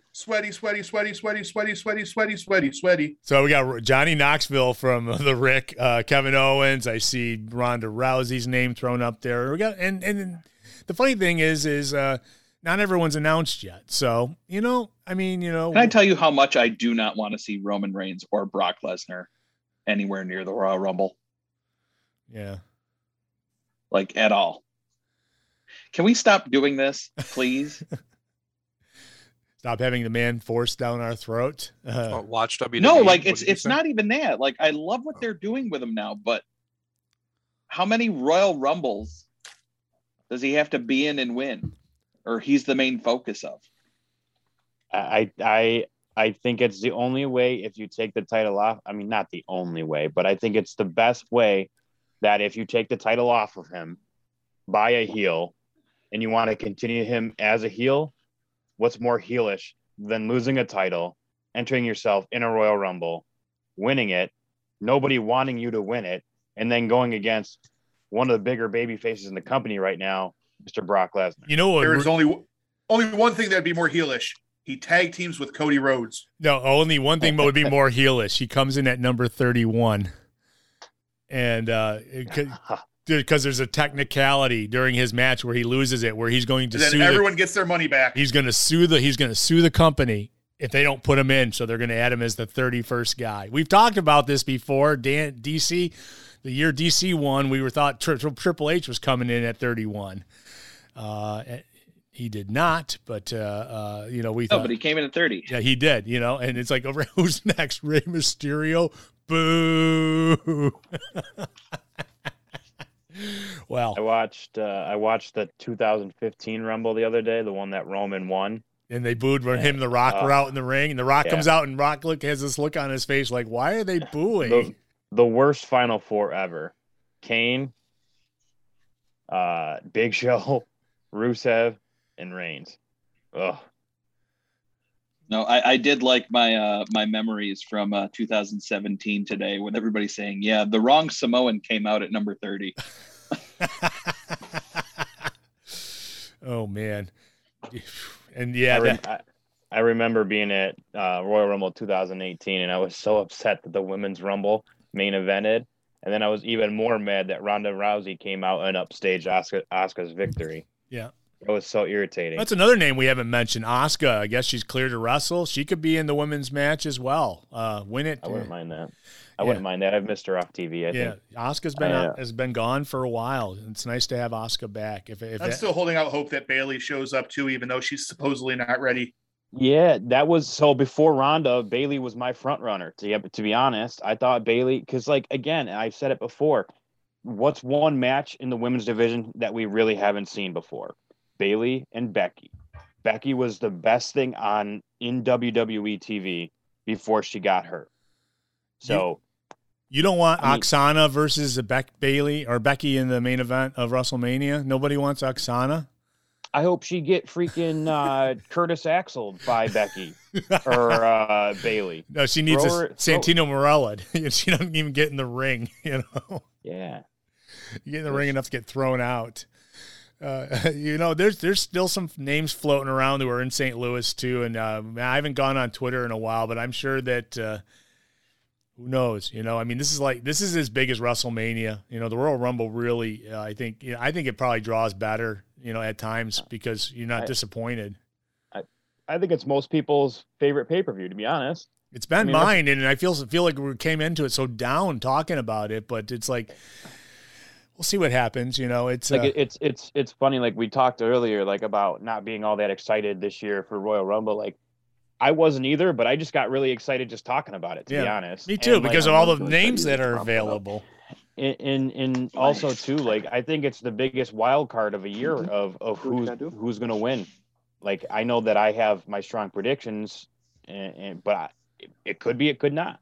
So we got Johnny Knoxville from the Rick, Kevin Owens. I see Ronda Rousey's name thrown up there. We got and the funny thing is not everyone's announced yet. So Can I tell you how much I do not want to see Roman Reigns or Brock Lesnar anywhere near the Royal Rumble? Yeah. Like at all. Can we stop doing this, please? Stop having the man forced down our throat. Watch WWE. No, like it's not even that. Like I love what they're doing with him now, but how many Royal Rumbles does he have to be in and win? Or he's the main focus of? I think it's the only way if you take the title off. I mean, not the only way, but I think it's the best way that if you take the title off of him by a heel and you want to continue him as a heel, what's more heelish than losing a title, entering yourself in a Royal Rumble, winning it, nobody wanting you to win it, and then going against one of the bigger baby faces in the company right now, Mr. Brock Lesnar. You know what? There's only one thing that'd be more heelish. He tag teams with Cody Rhodes. No, only one thing would be more heelish. He comes in at number 31. And because there's a technicality during his match where he loses it, where he's going to then sue everyone gets their money back. He's going to sue the company if they don't put him in, so they're going to add him as the 31st guy. We've talked about this before. DC, the year DC won, we were thought Triple H was coming in at 31. He did not, but we thought. But he came in at 30. Yeah, he did. And it's like, who's next? Rey Mysterio. Boo. Well, I watched the 2015 Rumble the other day, the one that Roman won. And they booed when him and The Rock were out in the ring, and The Rock comes out, and Rock has this look on his face like, why are they booing? The worst Final Four ever. Kane, Big Show, Rusev, and Reigns. Ugh. No, I did like my my memories from 2017 today when everybody's saying, yeah, the wrong Samoan came out at number 30. Oh, man. And I remember being at Royal Rumble 2018, and I was so upset that the Women's Rumble main evented. And then I was even more mad that Ronda Rousey came out and upstaged Asuka's victory. Yeah. It was so irritating. That's another name we haven't mentioned. Asuka, I guess she's clear to wrestle. She could be in the women's match as well. Win it. I wouldn't mind that. I wouldn't mind that. I've missed her off TV. I think. Asuka's has been gone for a while. It's nice to have Asuka back. I'm still holding out hope that Bayley shows up too, even though she's supposedly not ready. Yeah, that was so before Ronda, Bayley was my front runner. To be honest, I thought Bayley, because again, I've said it before. What's one match in the women's division that we really haven't seen before? Bayley and Becky. Becky was the best thing in WWE TV before she got hurt. So you don't want Oksana versus Bayley or Becky in the main event of WrestleMania? Nobody wants Oksana? I hope she get freaking Curtis Axel by Becky or Bayley. No, she needs Santino Marella. She doesn't even get in the ring, Yeah. You get in the ring enough to get thrown out. There's still some names floating around who are in St. Louis too, and I haven't gone on Twitter in a while, but I'm sure that who knows? This is as big as WrestleMania. The Royal Rumble really, I think it probably draws better, at times because you're not disappointed. I think it's most people's favorite pay-per-view, to be honest. It's been mine, and I feel like we came into it so down talking about it, but it's like. We'll see what happens. It's like it's funny. Like we talked earlier, like about not being all that excited this year for Royal Rumble. Like I wasn't either, but I just got really excited just talking about it. To be honest, me too, because of all the names that are available. And also too, like I think it's the biggest wild card of a year of who's going to win. Like I know that I have my strong predictions, but it could be, it could not.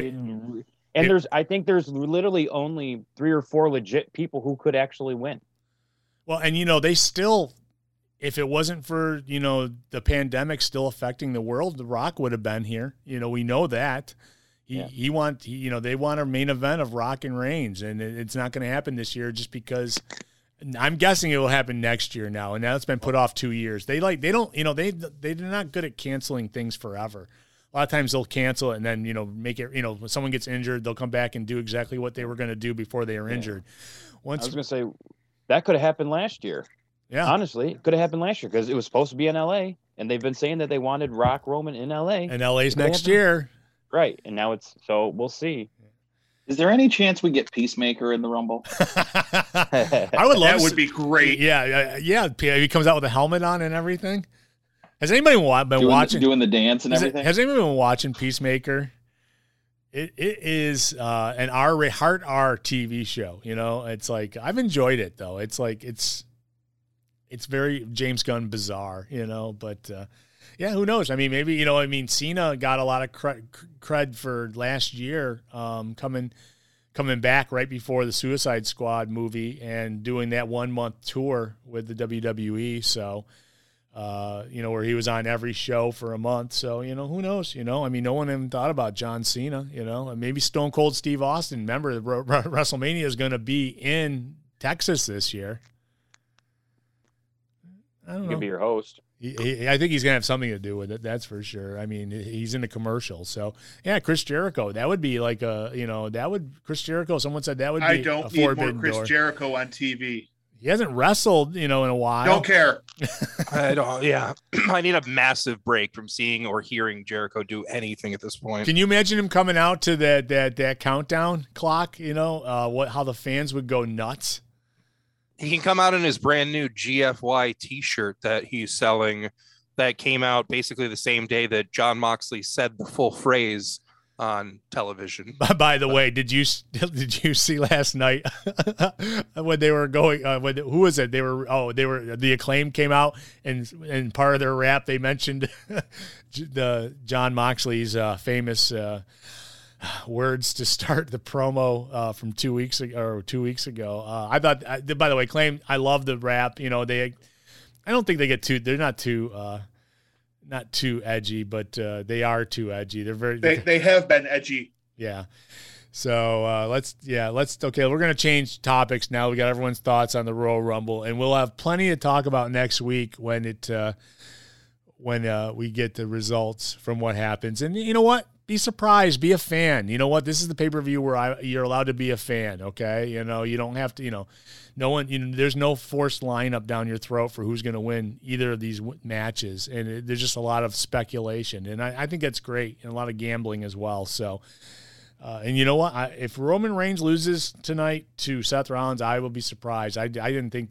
I think there's literally only 3 or 4 legit people who could actually win. Well, and they still, if it wasn't for, the pandemic still affecting the world, The Rock would have been here. We know that. They want a main event of Rock and Reigns, and it's not going to happen this year just because I'm guessing it will happen next year now. And now it's been put off 2 years. They're not good at canceling things forever. A lot of times they'll cancel it and then, make it, when someone gets injured, they'll come back and do exactly what they were going to do before they were injured. I was going to say that could have happened last year. Yeah. Honestly, it could have happened last year because it was supposed to be in LA and they've been saying that they wanted Rock Roman in LA. And LA's next year. Right. And now so we'll see. Is there any chance we get Peacemaker in the Rumble? I would love that. Would be great. Yeah. He comes out with a helmet on and everything. Has anybody been watching doing the dance and everything? Has anyone been watching Peacemaker? It is an hard R TV show. It's like I've enjoyed it though. It's like it's very James Gunn bizarre. But who knows? I mean, maybe Cena got a lot of cred for last year coming back right before the Suicide Squad movie and doing that 1-month tour with the WWE. So. Where he was on every show for a month. So, who knows? No one even thought about John Cena, and maybe Stone Cold Steve Austin. Remember, WrestleMania is going to be in Texas this year. I don't He know. could be your host. I think he's going to have something to do with it. That's for sure. I mean, he's in the commercial. So, yeah, Chris Jericho. That would be like Chris Jericho, someone said that would be I a don't need more forbidden Chris door. Jericho on TV. He hasn't wrestled, in a while. Don't care. I don't. Yeah, I need a massive break from seeing or hearing Jericho do anything at this point. Can you imagine him coming out to that countdown clock? How the fans would go nuts. He can come out in his brand new GFY T-shirt that he's selling. That came out basically the same day that John Moxley said the full phrase on television. By the way, did you see last night when they were going? Who was it? They were the Acclaim came out and part of their rap they mentioned the John Moxley's famous words to start the promo from 2 weeks ago. I thought. By the way, Acclaim. I love the rap. I don't think they get too. They're not too. Not too edgy, but they are too edgy. They're very. They have been edgy. Yeah. So let's. Okay, we're gonna change topics now. We got everyone's thoughts on the Royal Rumble, and we'll have plenty to talk about next week when we get the results from what happens. And you know what? Be surprised. Be a fan. You know what? This is the pay-per-view where you're allowed to be a fan. Okay. You don't have to. No one. There's no forced lineup down your throat for who's going to win either of these matches, and there's just a lot of speculation, and I think that's great, and a lot of gambling as well. So, and you know what? If Roman Reigns loses tonight to Seth Rollins, I will be surprised. I didn't think.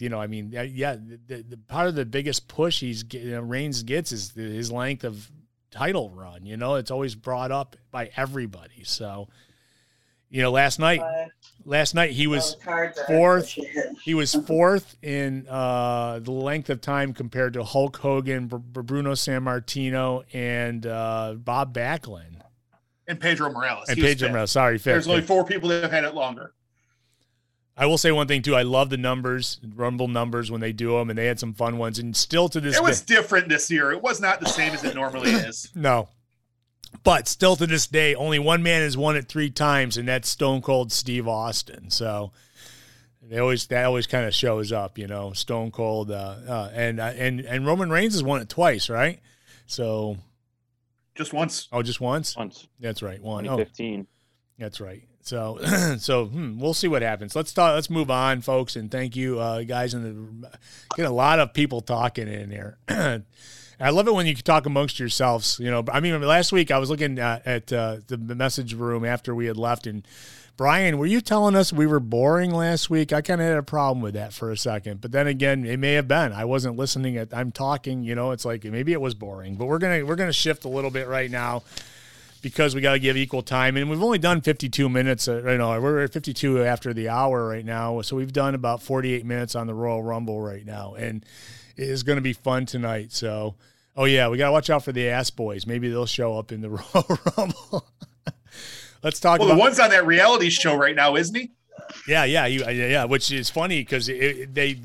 The part of the biggest push Reigns gets is his length of title run. It's always brought up by everybody. So, last night he was fourth. He was fourth in the length of time compared to Hulk Hogan, Bruno Sammartino, and Bob Backlund. And Pedro Morales. Sorry, fifth. There's only 4 people that have had it longer. I will say one thing too. I love the numbers, Rumble numbers when they do them, and they had some fun ones. And still to this, it was different this year. It was not the same as it normally is. No, but still to this day, only one man has won it 3 times, and that's Stone Cold Steve Austin. So that always kind of shows up, Stone Cold, and Roman Reigns has won it twice, right? So just once. Oh, just once. Once. That's right. 2015. That's right. So, we'll see what happens. Let's move on, folks, and thank you, guys. Get a lot of people talking in there. I love it when you can talk amongst yourselves. Last week I was looking at the message room after we had left, and Brian, were you telling us we were boring last week? I kind of had a problem with that for a second, but then again, it may have been. I wasn't listening. I'm talking. It's like maybe it was boring, but we're gonna shift a little bit right now, because we got to give equal time. And we've only done 52 minutes. We're at 52 after the hour right now. So we've done about 48 minutes on the Royal Rumble right now. And it is going to be fun tonight. So, we got to watch out for the Ass Boys. Maybe they'll show up in the Royal Rumble. Let's talk about the one's on that reality show right now, isn't he? Yeah. Which is funny because it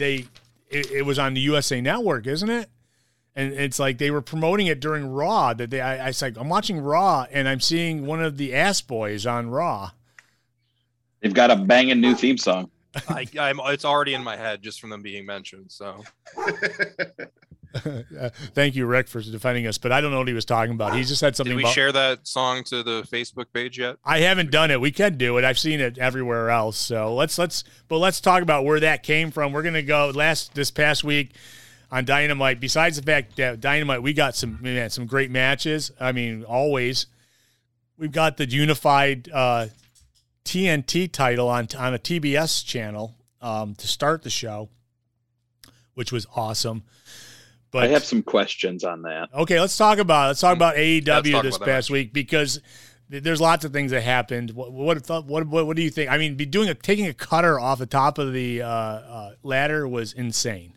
was on the USA Network, isn't it? And it's like they were promoting it during Raw. It's like I'm watching Raw and I'm seeing one of the Ass Boys on Raw. They've got a banging new theme song. It's already in my head just from them being mentioned. So, thank you, Rick, for defending us. But I don't know what he was talking about. He just said something. Did we share that song to the Facebook page yet? I haven't done it. We can do it. I've seen it everywhere else. So let's talk about where that came from. We're gonna go this past week on Dynamite. Besides the fact that Dynamite, we got some great matches. I mean, always. We've got the unified TNT title on a TBS channel to start the show, which was awesome. But I have some questions on that. Okay, let's talk about AEW this past week, because there's lots of things that happened. What do you think? I mean, taking a cutter off the top of the ladder was insane.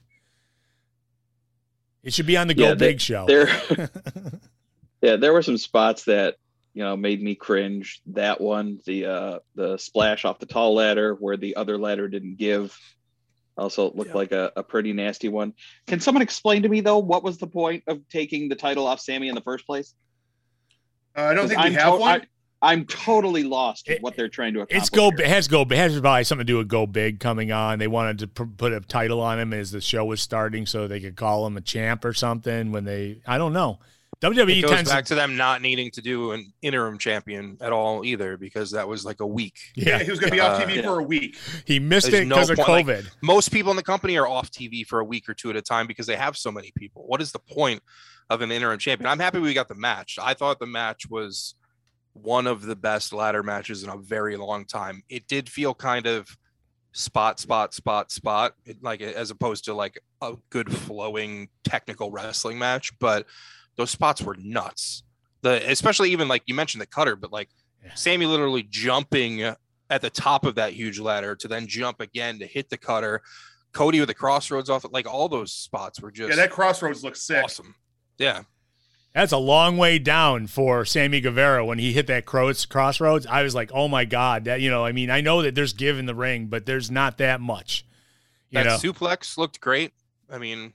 It should be on the Go Big show. There were some spots that made me cringe. That one, the splash off the tall ladder where the other ladder didn't give, also looked like a pretty nasty one. Can someone explain to me though what was the point of taking the title off Sammy in the first place? I don't think we have one. I'm totally lost with what they're trying to accomplish. It has probably something to do with Go Big coming on. They wanted to put a title on him as the show was starting, so they could call him a champ or something. I don't know. WWE it goes tends back to them not needing to do an interim champion at all either, because that was like a week. Yeah, he was going to be off TV for a week. He missed it because of COVID. Like, most people in the company are off TV for a week or two at a time because they have so many people. What is the point of an interim champion? I'm happy we got the match. I thought the match was one of the best ladder matches in a very long time. It did feel kind of spot, like as opposed to like a good flowing technical wrestling match, but those spots were nuts. Especially even like you mentioned the cutter, but like Sammy literally jumping at the top of that huge ladder to then jump again to hit the cutter. Cody with the crossroads off, like all those spots were just that crossroads looks sick. Awesome. Yeah. That's a long way down for Sammy Guevara when he hit that crossroads. I was like, oh my God, that, I know that there's give in the ring, but there's not that much. That suplex looked great. I mean,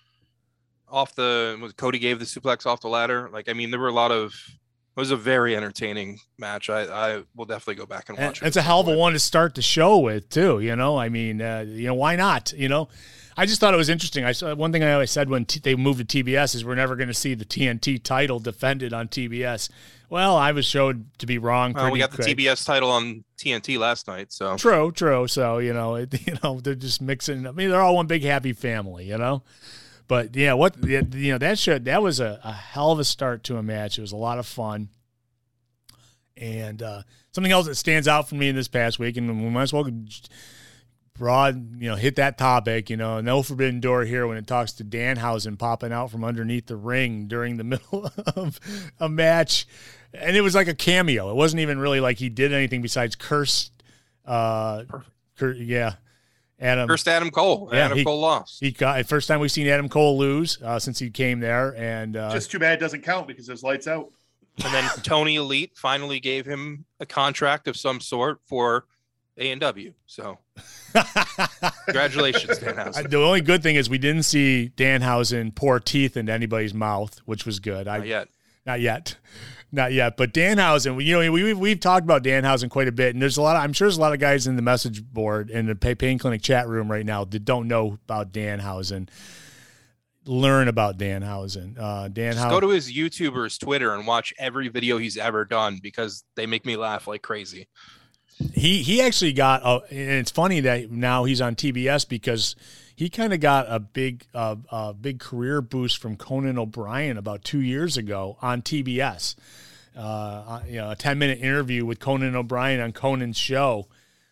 Cody gave the suplex off the ladder. Like, I mean, there were it was a very entertaining match. I will definitely go back and watch it. It's a hell of a one to start the show with too. Why not? I just thought it was interesting. One thing I always said when they moved to TBS is we're never going to see the TNT title defended on TBS. Well, I was showed to be wrong. We got the TBS title on TNT last night. So true. So they're just mixing. I mean, they're all one big happy family. But yeah, that was a hell of a start to a match. It was a lot of fun. And something else that stands out for me in this past week, and we might as well hit that topic, no forbidden door here when it talks to Danhausen popping out from underneath the ring during the middle of a match. And it was like a cameo. It wasn't even really like he did anything besides curse. Perfect. Cursed Adam Cole. Yeah, Adam Cole lost. First time we've seen Adam Cole lose since he came there. And just too bad it doesn't count because there's lights out. And then Tony Elite finally gave him a contract of some sort for A&W. So congratulations, Danhausen. The only good thing is we didn't see Danhausen pour teeth into anybody's mouth, which was good. Not yet. But Danhausen, we've talked about Danhausen quite a bit, and I'm sure there's a lot of guys in the message board in the Pain Clinic chat room right now that don't know about Danhausen. Learn about Danhausen. Just go to his YouTuber's Twitter and watch every video he's ever done because they make me laugh like crazy. He actually got and it's funny that now he's on TBS because he kind of got a big career boost from Conan O'Brien about 2 years ago on TBS. A 10-minute interview with Conan O'Brien on Conan's show.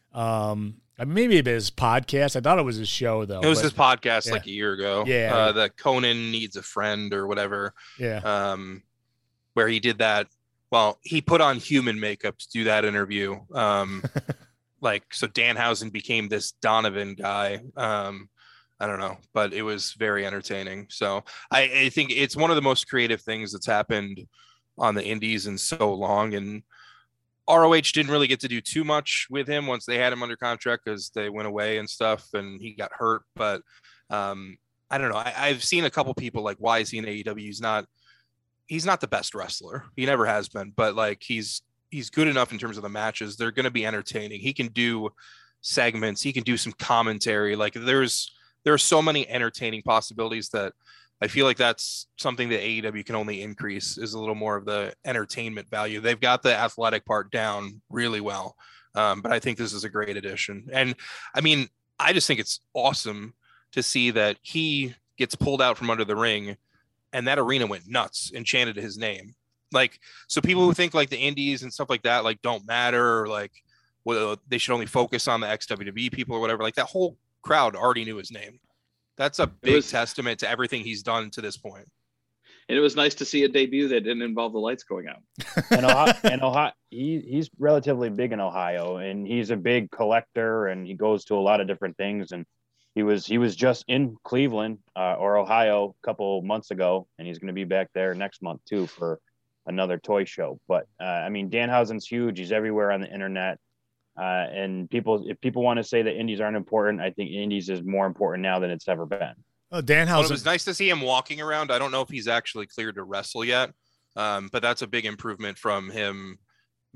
Maybe it was his podcast. I thought it was his show though. It was his podcast like a year ago. Yeah. That Conan Needs a Friend or whatever. Yeah. Where he did that. Well, he put on human makeup to do that interview. So Danhausen became this Donovan guy. I don't know, but it was very entertaining. So I think it's one of the most creative things that's happened on the indies in so long. And ROH didn't really get to do too much with him once they had him under contract because they went away and stuff and he got hurt. But I don't know. I've seen a couple people like, why is he in AEW? He's not the best wrestler. He never has been, but like he's good enough in terms of the matches. They're going to be entertaining. He can do segments. He can do some commentary. Like there are so many entertaining possibilities that I feel like that's something that AEW can only increase is a little more of the entertainment value. They've got the athletic part down really well. But I think this is a great addition. And I mean, I just think it's awesome to see that he gets pulled out from under the ring and that arena went nuts and chanted his name. Like, so people who think like the indies and stuff like that, like don't matter, or like, well, they should only focus on the ex-WWE people or whatever. Like that whole crowd already knew his name. That's a big testament to everything he's done to this point. And it was nice to see a debut that didn't involve the lights going out. And Ohio, he's relatively big in Ohio, and he's a big collector, and he goes to a lot of different things. And he was just in Cleveland or Ohio a couple months ago, and he's going to be back there next month too for another toy show. But I mean, Danhausen's huge. He's everywhere on the internet. And if people want to say that indies aren't important, I think indies is more important now than it's ever been. Danhausen. It was nice to see him walking around. I don't know if he's actually cleared to wrestle yet, but that's a big improvement from him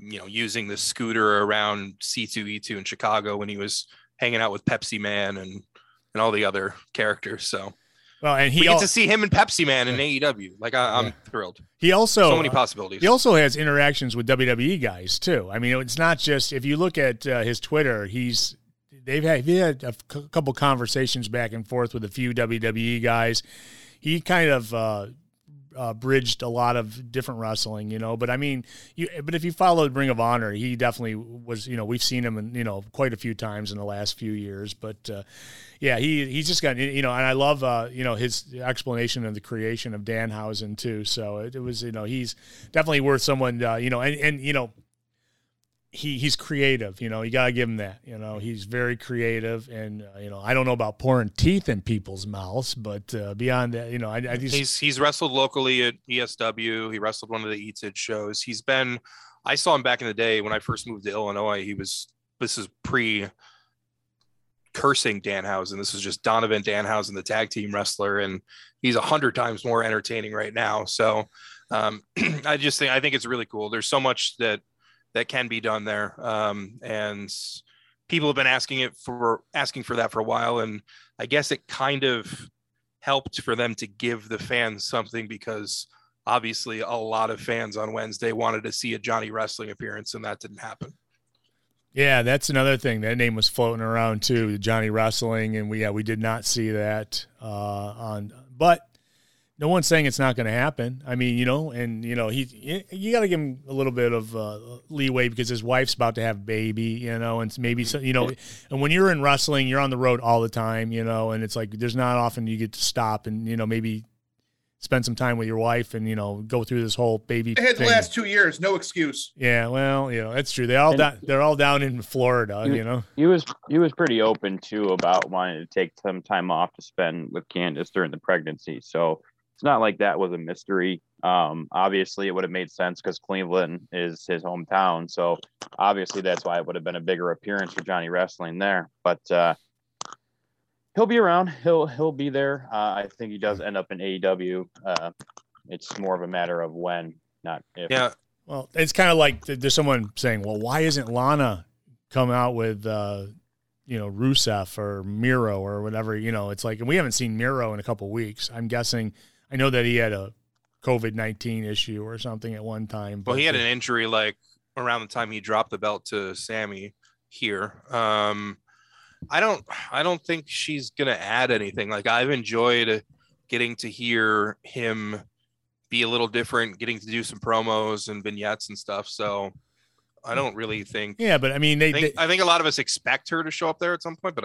using the scooter around C2E2 in Chicago when he was hanging out with Pepsi Man and all the other characters. So, well, and we get to see him and Pepsi Man in AEW. Like I'm thrilled. He also so many possibilities. He also has interactions with WWE guys too. I mean, it's not just if you look at his Twitter, they've had a couple conversations back and forth with a few WWE guys. He kind of bridged a lot of different wrestling, but I mean, but if you followed Ring of Honor, he definitely was, we've seen him in, quite a few times in the last few years, but yeah, he's just got, and I love, his explanation of the creation of Danhausen too. So it was, he's definitely worth someone, he's creative, you got to give him that, he's very creative, and I don't know about pouring teeth in people's mouths, but beyond that, I just, he's wrestled locally at ESW. He wrestled one of the ETID shows. I saw him back in the day when I first moved to Illinois. This is pre cursing Danhausen. This is just Donovan Danhausen, the tag team wrestler, and he's 100 times more entertaining right now. So I think it's really cool. There's so much that can be done there. And people have been asking for that for a while. And I guess it kind of helped for them to give the fans something, because obviously a lot of fans on Wednesday wanted to see a Johnny Wrestling appearance, and that didn't happen. Yeah, that's another thing. That name was floating around too, Johnny Wrestling. And we did not see that but no one's saying it's not going to happen. I mean, you got to give him a little bit of leeway because his wife's about to have a baby, and maybe, and when you're in wrestling, you're on the road all the time, and it's like, there's not often you get to stop and, maybe spend some time with your wife and, go through this whole baby They had thing. the last 2 years, no excuse. Yeah, well, that's true. They're all down in Florida, He was pretty open too about wanting to take some time off to spend with Candace during the pregnancy. So it's not like that was a mystery. Obviously it would have made sense because Cleveland is his hometown. So obviously that's why it would have been a bigger appearance for Johnny Wrestling there, but he'll be around. He'll be there. I think he does end up in AEW. It's more of a matter of when, not if. Yeah. Well, it's kind of like there's someone saying, well, why isn't Lana come out with, Rusev or Miro or whatever, it's like, and we haven't seen Miro in a couple of weeks. I'm guessing, I know that he had a COVID-19 issue or something at one time. Well, he had an injury like around the time he dropped the belt to Sammy here. I don't think she's going to add anything. Like, I've enjoyed getting to hear him be a little different, getting to do some promos and vignettes and stuff. So I don't really think. Yeah, but I mean, I think a lot of us expect her to show up there at some point, but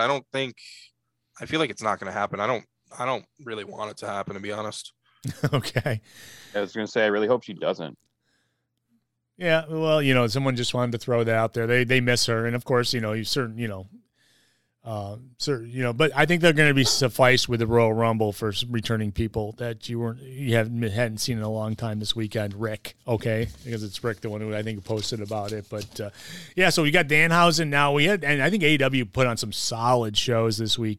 I feel like it's not going to happen. I don't really want it to happen, to be honest. Okay. I was going to say, I really hope she doesn't. Yeah, well, someone just wanted to throw that out there. They miss her, and of course, but I think they're going to be sufficed with the Royal Rumble for returning people that you hadn't seen in a long time this weekend. Rick, okay, because it's Rick, the one who I think posted about it. But yeah, so we got Danhausen now. And I think AEW put on some solid shows this week.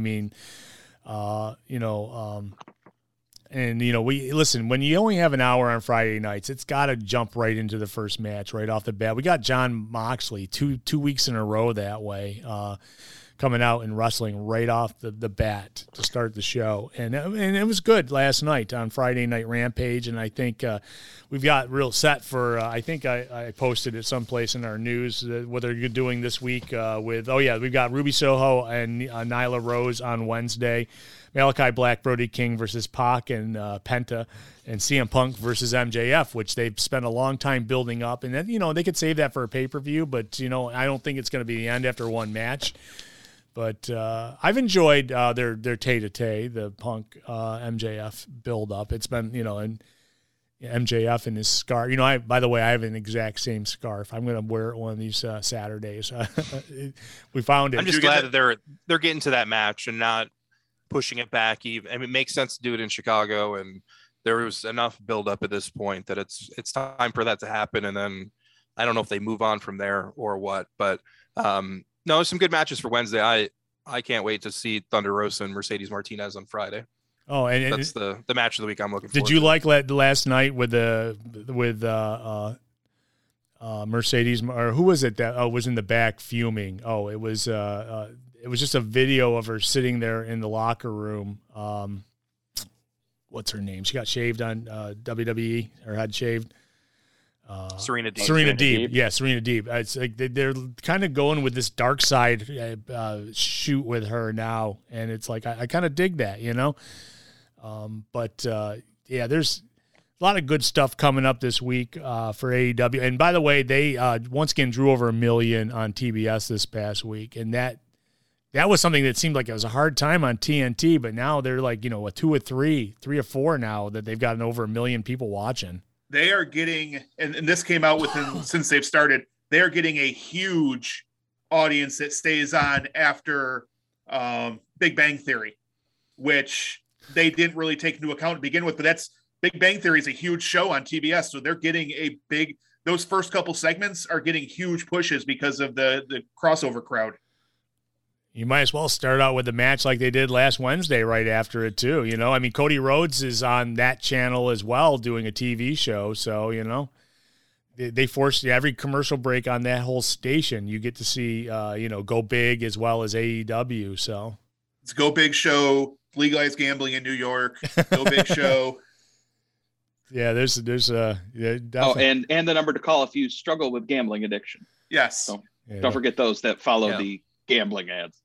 And, listen, when you only have an hour on Friday nights, it's got to jump right into the first match right off the bat. We got Jon Moxley two weeks in a row that way, coming out and wrestling right off the bat to start the show. And it was good last night on Friday Night Rampage. And I think we've got real set for, I think I posted it someplace in our news, whether you're doing this week we've got Ruby Soho and Nyla Rose on Wednesday. Malachi Black, Brody King versus Pac and Penta, and CM Punk versus MJF, which they've spent a long time building up. And then, they could save that for a pay-per-view, but, I don't think it's going to be the end after one match. But I've enjoyed their tay-to-tay, the Punk MJF build-up. It's been, and MJF and his scarf. By the way, I have an exact same scarf. I'm going to wear it one of these Saturdays. We found it. I'm just glad that they're getting to that match and not pushing it back. Even it makes sense to do it in Chicago, and there was enough build up at this point that it's time for that to happen. And then I don't know if they move on from there or what, but no, some good matches for Wednesday. I can't wait to see Thunder Rosa and Mercedes Martinez on Friday. Oh, and that's the match of the week I'm looking for. Did you like last night with Mercedes, or who was it that was in the back fuming? Oh, it was just a video of her sitting there in the locker room. What's her name? She got shaved on WWE, or had shaved. Serena Deeb. Serena Deeb. Yeah, Serena Deeb. It's like they're kind of going with this dark side shoot with her now, and it's like I kind of dig that, But there's a lot of good stuff coming up this week for AEW. And by the way, they once again drew over 1 million on TBS this past week, and that was something that seemed like it was a hard time on TNT, but now they're like 2 or 3 or 4 now that they've gotten over 1 million people watching. They are getting, and this came out since they've started, they are getting a huge audience that stays on after Big Bang Theory, which they didn't really take into account to begin with. But that's Big Bang Theory is a huge show on TBS, so they're getting those first couple segments are getting huge pushes because of the crossover crowd. You might as well start out with a match like they did last Wednesday right after it too. I mean, Cody Rhodes is on that channel as well doing a TV show. So, they force every commercial break on that whole station. You get to see, Go Big as well as AEW. So it's Go Big show, legalized gambling in New York, Go Big show. Yeah, there's definitely. And the number to call if you struggle with gambling addiction. Yes. So don't forget those that follow the gambling ads.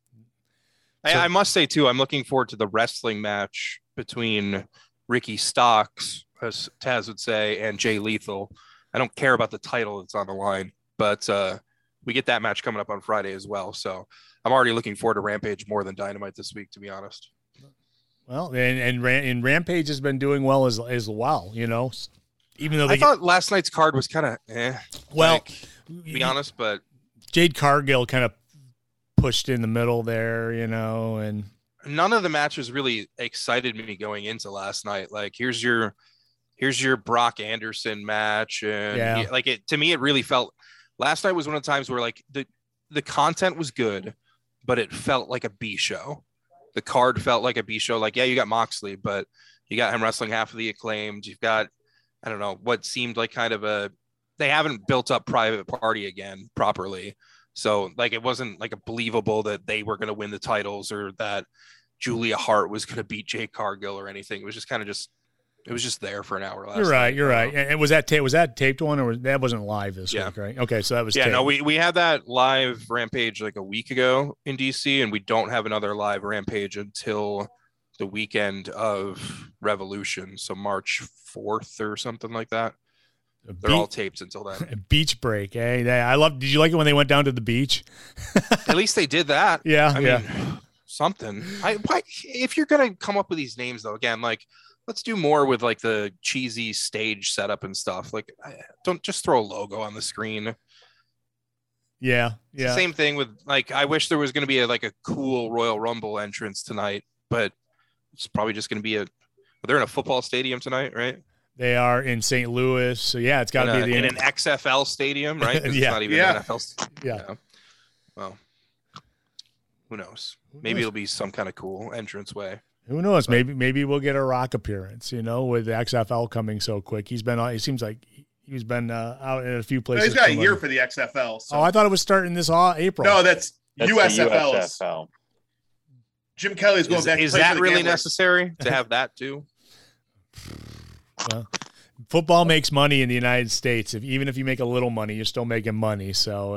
I must say, too, I'm looking forward to the wrestling match between Ricky Stocks, as Taz would say, and Jay Lethal. I don't care about the title that's on the line, but we get that match coming up on Friday as well. So I'm already looking forward to Rampage more than Dynamite this week, to be honest. Well, and Rampage has been doing well as well, even though I thought last night's card was kind of well, to be honest, but Jade Cargill kind of pushed in the middle there, and none of the matches really excited me going into last night. Like here's your Brock Anderson match, and to me it really felt last night was one of the times where like the content was good, but it felt like a B show. The card felt like a B show. Like, yeah, you got Moxley, but you got him wrestling half of the Acclaimed. You've got, I don't know, what seemed like kind of they haven't built up Private Party again properly. So like, it wasn't like a believable that they were going to win the titles or that Julia Hart was going to beat Jade Cargill or anything. It was just kind of it was just there for an hour last night. You're right. And was that taped one, or that wasn't live this week, right? Okay, so that was taped. No, we had that live Rampage like a week ago in DC, and we don't have another live Rampage until the weekend of Revolution, so March 4th or something like that. They're all taped until then. Beach break, eh? Did you like it when they went down to the beach? At least they did that. Yeah, I mean, something. If you're gonna come up with these names though, again, like let's do more with like the cheesy stage setup and stuff. Like, don't just throw a logo on the screen. Yeah. Same thing with like, I wish there was going to be a cool Royal Rumble entrance tonight, but it's probably just going to be they're in a football stadium tonight, right? They are in St. Louis. So yeah, it's got to be in an XFL stadium, right? Yeah. It's not even NFL. Yeah. Well, who knows? Maybe it'll be some kind of cool entranceway. Who knows? But maybe we'll get a Rock appearance, with the XFL coming so quick. He seems like he's been out in a few places. He's got a year for the XFL. So. Oh, I thought it was starting this April. No, that's USFL. Jim Kelly's going back. Is that really necessary to have that too? Well, football makes money in the United States. Even if you make a little money, you're still making money. So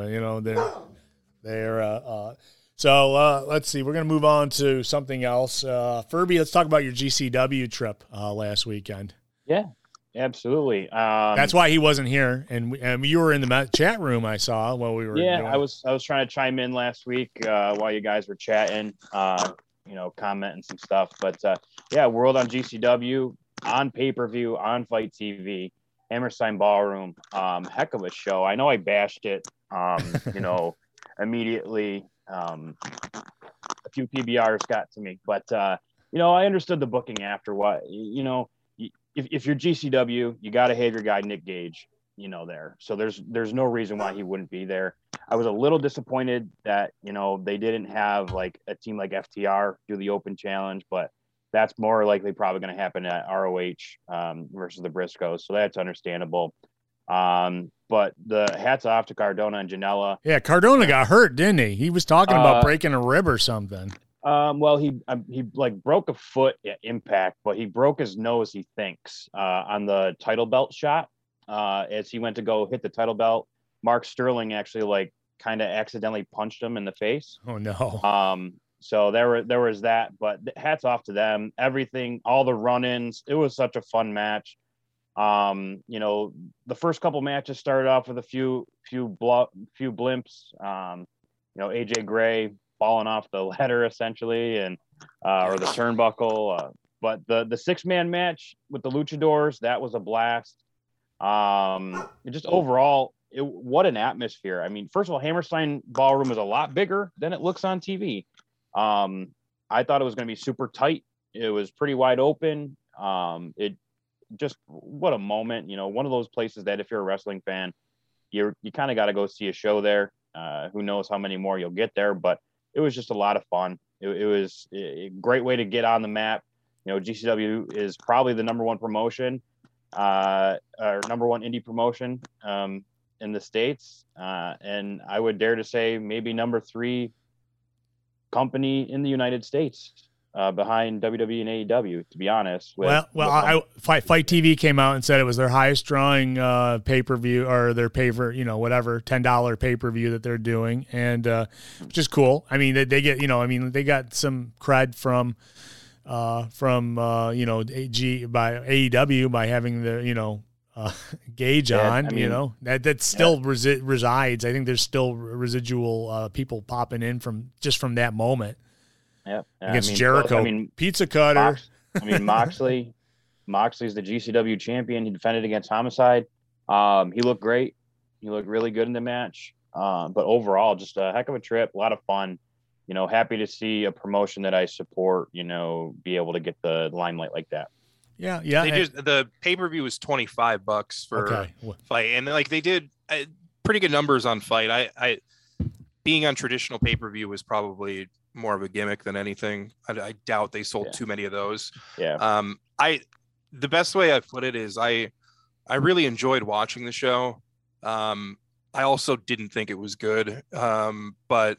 So let's see. We're going to move on to something else. Furby, let's talk about your GCW trip last weekend. Yeah, absolutely. That's why he wasn't here, and you were in the chat room. I saw while we were. Yeah, I was trying to chime in last week while you guys were chatting, commenting some stuff. But World on GCW on pay-per-view on Fight TV, Hammerstein Ballroom. Heck of a show. I know I bashed it. Immediately. A few PBRs got to me, but I understood the booking after what, if you're GCW, you got to have your guy, Nick Gage, there. So there's no reason why he wouldn't be there. I was a little disappointed that, they didn't have like a team like FTR do the open challenge, but that's more likely probably going to happen at ROH versus the Briscoes. So that's understandable. But the hats off to Cardona and Janela. Yeah, Cardona got hurt, didn't he? He was talking about breaking a rib or something. Well, he like broke a foot at Impact, but he broke his nose, he thinks, on the title belt shot. As he went to go hit the title belt, Mark Sterling actually like kind of accidentally punched him in the face. Oh no. So there was that, but hats off to them. Everything, all the run-ins. It was such a fun match. You know, the first couple matches started off with a few blimps. You know, AJ Gray falling off the ladder essentially, and or the turnbuckle. But the 6-man match with the Luchadors, that was a blast. Just overall, what an atmosphere. I mean, first of all, Hammerstein Ballroom is a lot bigger than it looks on TV. I thought it was going to be super tight. It was pretty wide open. It just, what a moment, you know, one of those places that if you're a wrestling fan, you kind of got to go see a show there. Who knows how many more you'll get there, but it was just a lot of fun. It was a great way to get on the map. You know, GCW is probably the number one promotion, or number one indie promotion in the States. And I would dare to say maybe number 3 company in the United States behind WWE and AEW, to be honest. Fight TV came out and said it was their highest drawing pay-per-view, or their whatever, $10 pay-per-view that they're doing. And which is cool. I mean, they get, they got some cred from by AEW by having the, Gage on, that still resides. I think there's still residual people popping in from that moment. Yeah, against Jericho. Pizza Cutter. Moxley's the GCW champion. He defended against Homicide. He looked great. He looked really good in the match. But overall, just a heck of a trip. A lot of fun. Happy to see a promotion that I support, be able to get the limelight like that. Yeah. The pay-per-view was $25 for Fight, and they did pretty good numbers on Fight. I being on traditional pay-per-view was probably more of a gimmick than anything. I doubt they sold too many of those. Yeah. The best way I put it is I really enjoyed watching the show. I also didn't think it was good, but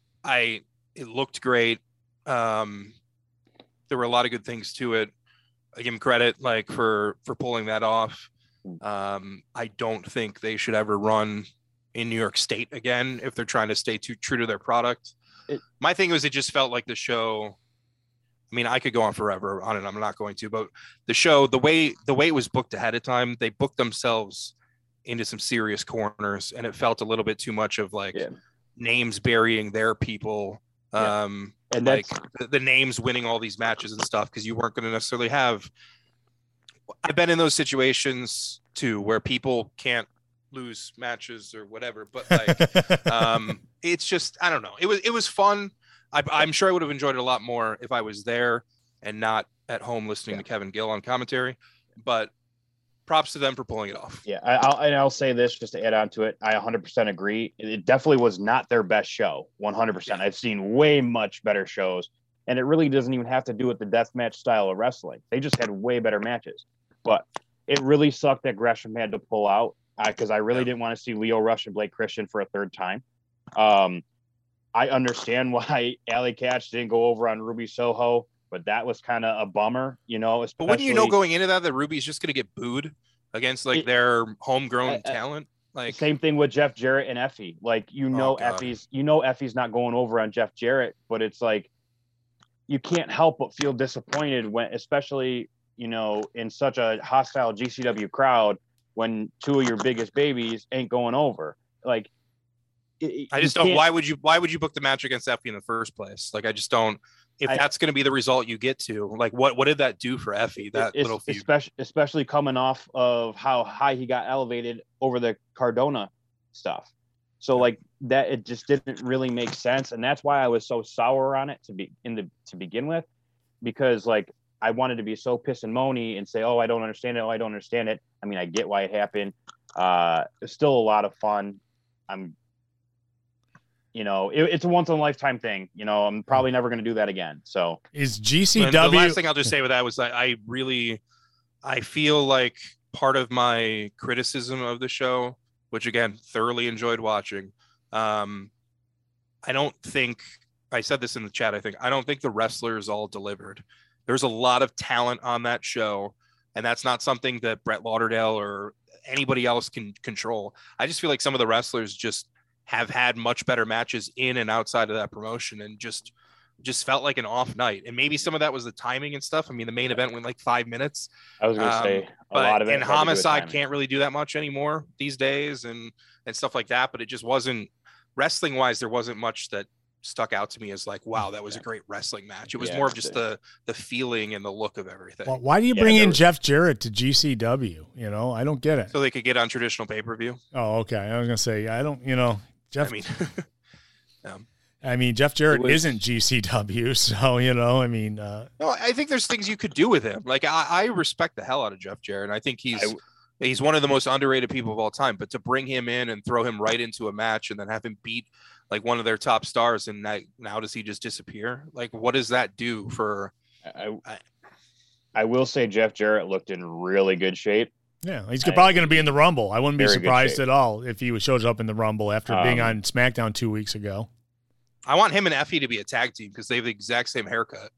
it looked great. There were a lot of good things to it. I give them credit for pulling that off. I don't think they should ever run in New York State again if they're trying to stay too true to their product. My thing was, it just felt like the show. I mean, I could go on forever on it. I'm not going to, but the show, the way it was booked ahead of time, they booked themselves into some serious corners, and it felt a little bit too much of names burying their people. And the names winning all these matches and stuff, because you weren't going to necessarily have. I've been in those situations too, where people can't lose matches or whatever, but it's just, I don't know. It was fun. I'm sure I would have enjoyed it a lot more if I was there and not at home listening to Kevin Gill on commentary. But props to them for pulling it off. Yeah, I'll say this just to add on to it. I 100% agree. It definitely was not their best show. 100%. I've seen way much better shows, and it really doesn't even have to do with the deathmatch style of wrestling. They just had way better matches. But it really sucked that Gresham had to pull out, because I really didn't want to see Leo Rush and Blake Christian for a third time. I understand why Allie Katch didn't go over on Ruby Soho, but that was kind of a bummer, But wouldn't you know going into that Ruby's just going to get booed against their homegrown talent? Same thing with Jeff Jarrett and Effie. Effie's not going over on Jeff Jarrett, but it's you can't help but feel disappointed when, especially in such a hostile GCW crowd, when 2 of your biggest babies ain't going over. I just don't. Why would you book the match against Effie in the first place? I just don't. If that's going to be the result you get to, what did that do for Effie? That little feud, especially coming off of how high he got elevated over the Cardona stuff. So that, it just didn't really make sense, and that's why I was so sour on it to begin with, because I wanted to be so piss and moany and say, "Oh, I don't understand it. Oh, I don't understand it." I mean, I get why it happened. It's still a lot of fun. It's a once in a lifetime thing. I'm probably never going to do that again. So is GCW. The last thing I'll just say with that was I feel like part of my criticism of the show, which again, thoroughly enjoyed watching. I don't think, I said this in the chat, I don't think the wrestlers all delivered. There's a lot of talent on that show, and that's not something that Brett Lauderdale or anybody else can control. I just feel like some of the wrestlers just have had much better matches in and outside of that promotion, and just felt like an off night. And maybe some of that was the timing and stuff. I mean, the main event went like 5 minutes. I was going to say a lot of it. And Homicide can't really do that much anymore these days, and stuff like that. But it just wasn't, wrestling wise, there wasn't much that stuck out to me as like, wow, that was a great wrestling match. It was more of just the feeling and the look of everything. Well, why do you bring in Jeff Jarrett to GCW? You know, I don't get it. So they could get on traditional pay-per-view. Oh, okay. I was going to say, I don't, you know, Jeff. I mean, Jeff Jarrett isn't GCW, so, you know, I mean. No, I think there's things you could do with him. Like, I respect the hell out of Jeff Jarrett. I think he's one of the most underrated people of all time. But to bring him in and throw him right into a match and then have him beat like one of their top stars, and now does he just disappear? Like, what does that do for? I will say Jeff Jarrett looked in really good shape. Yeah, he's probably going to be in the Rumble. I wouldn't be surprised at all if he shows up in the Rumble after being on SmackDown 2 weeks ago. I want him and Effie to be a tag team because they have the exact same haircut.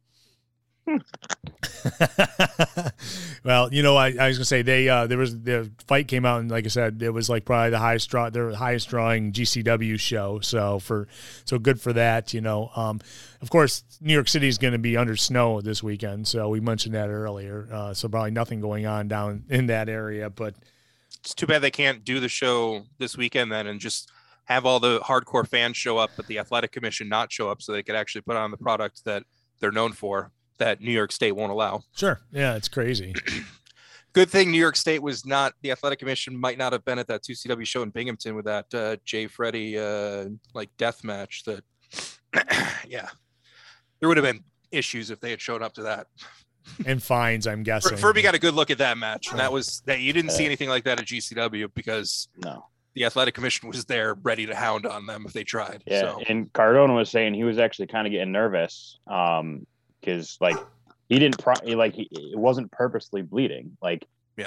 Well, you know, I was gonna say the fight came out, and like I said, it was like probably their highest drawing GCW show. So good for that. You know, of course, New York City is going to be under snow this weekend, so we mentioned that earlier. So probably nothing going on down in that area. But it's too bad they can't do the show this weekend then, and just have all the hardcore fans show up, but the athletic commission not show up, so they could actually put on the product that they're known for, that New York State won't allow. Sure. Yeah, it's crazy. Good thing New York State was not, the athletic commission might not have been at that 2CW show in Binghamton with that Jay Freddy like death match that, yeah, there would have been issues if they had showed up to that. And fines, I'm guessing. Furby got a good look at that match, and that was that you didn't see anything like that at GCW because the athletic commission was there ready to hound on them if they tried. Yeah, so. And Cardona was saying he was actually kind of getting nervous because like he didn't it wasn't purposely bleeding. Like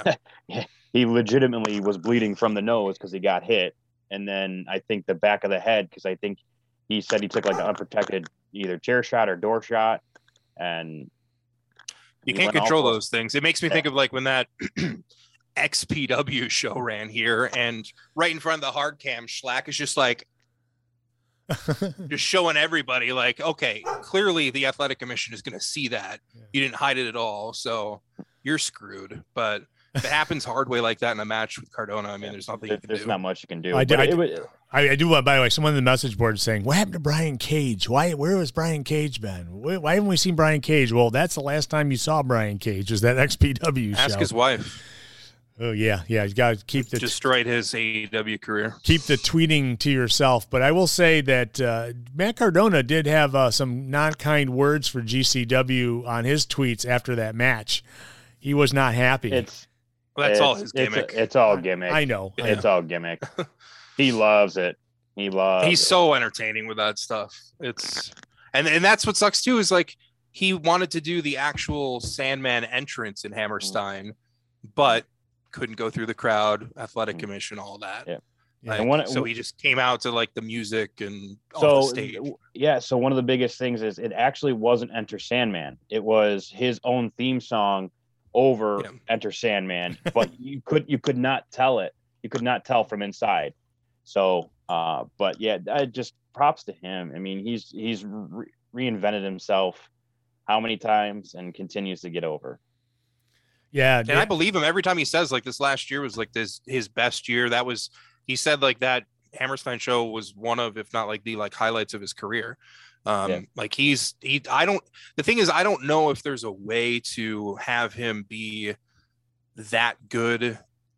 he legitimately was bleeding from the nose because he got hit, and then I think the back of the head because I think he said he took like an unprotected either chair shot or door shot, and you can't control those things. It makes me think of like when that XPW show ran here, and right in front of the hard cam, Schlack is just like just showing everybody like, okay, clearly the athletic commission is going to see that you didn't hide it at all, so you're screwed. But if it happens hard way like that in a match with Cardona, I mean, there's nothing you can do. There's not much you can do. I do. By the way, someone in the message board is saying, "What happened to Brian Cage? Where was Brian Cage been? Why haven't we seen Brian Cage?" Well, that's the last time you saw Brian Cage. Was that XPW show? Ask his wife. Oh yeah. You got to keep destroyed his AEW career. Keep the tweeting to yourself. But I will say that Matt Cardona did have some not kind words for GCW on his tweets after that match. He was not happy. That's all his gimmick. It's all gimmick. I know. It's all gimmick. He loves it. He's so entertaining with that stuff. And that's what sucks too, is like he wanted to do the actual Sandman entrance in Hammerstein, but couldn't go through the crowd, athletic commission, all that. Yeah. Like, so he just came out to like the music and the stage. Yeah. So one of the biggest things is it actually wasn't Enter Sandman. It was his own theme song over Enter Sandman, but you could not tell it. You could not tell from inside. So, but yeah, just props to him. I mean, he's reinvented himself how many times and continues to get over. Yeah. And I believe him every time he says like this last year was like his best year. He said like that Hammerstein show was one of, if not like the like highlights of his career. Like the thing is, I don't know if there's a way to have him be that good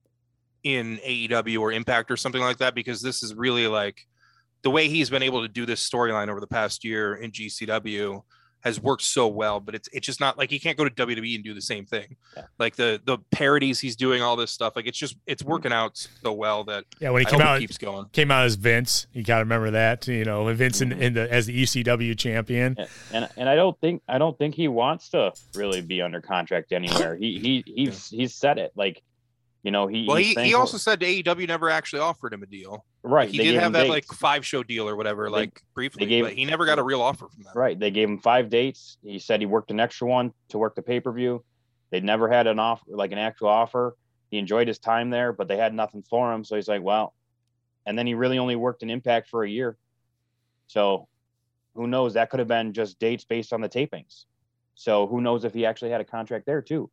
in AEW or Impact or something like that, because this is really like the way he's been able to do this storyline over the past year in GCW has worked so well, but it's just not like he can't go to WWE and do the same thing. Like the parodies he's doing, all this stuff, like it's working out so well that when he keeps going. Came out as Vince, you got to remember that, you know, Vince as the ECW champion. And I don't think he wants to really be under contract anywhere. He's said it, like You know, he also said AEW never actually offered him a deal. Right. He did have that like 5-show deal or whatever, briefly, but he never got a real offer from them. Right. They gave him 5 dates. He said he worked an extra one to work the pay-per-view. They'd never had an offer, like an actual offer. He enjoyed his time there, but they had nothing for him. So he's like, well, and then he really only worked in Impact for a year. So who knows? That could have been just dates based on the tapings. So who knows if he actually had a contract there too.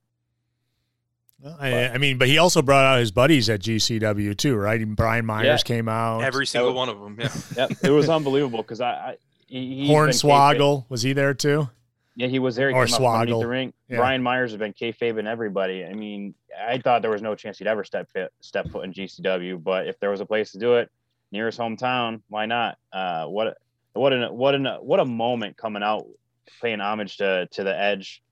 I mean, but he also brought out his buddies at GCW too, right? Brian Myers came out. Every single one of them, yeah. Yep, it was unbelievable because Hornswoggle, was he there too? Yeah, he was there. He or came Swoggle. up underneath the ring. Yeah. Brian Myers has been kayfabing everybody. I mean, I thought there was no chance he'd ever step foot in GCW, but if there was a place to do it near his hometown, why not? What a moment coming out, paying homage to the Edge.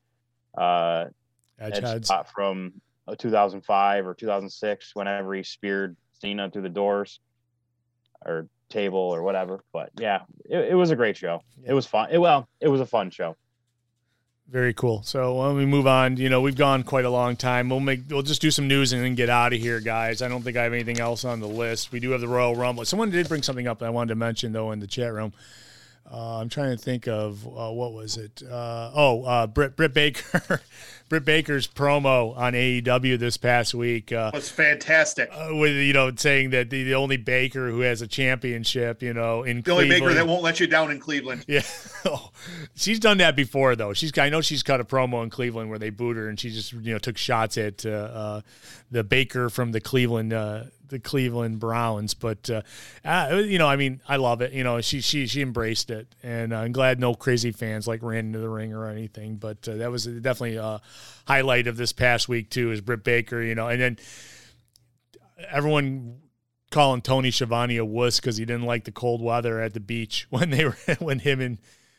Edge spot from 2005 or 2006, whenever he speared Cena through the doors or table or whatever. But yeah, it was a great show. Yeah. It was fun. It was a fun show. Very cool. So when we move on, we've gone quite a long time. We'll just do some news and then get out of here, guys. I don't think I have anything else on the list. We do have the Royal Rumble. Someone did bring something up that I wanted to mention though in the chat room. I'm trying to think of what was it? Britt Baker. Britt Baker's promo on AEW this past week was fantastic. With saying that the only Baker who has a championship, in Cleveland. The only Baker that won't let you down in Cleveland. Yeah, she's done that before though. I know she's cut a promo in Cleveland where they booed her and she just took shots at the Baker from the Cleveland Browns, but I love it. She embraced it, and I'm glad no crazy fans ran into the ring or anything. But that was definitely a highlight of this past week too. Is Britt Baker, and then everyone calling Tony Schiavone a wuss because he didn't like the cold weather at the beach when him and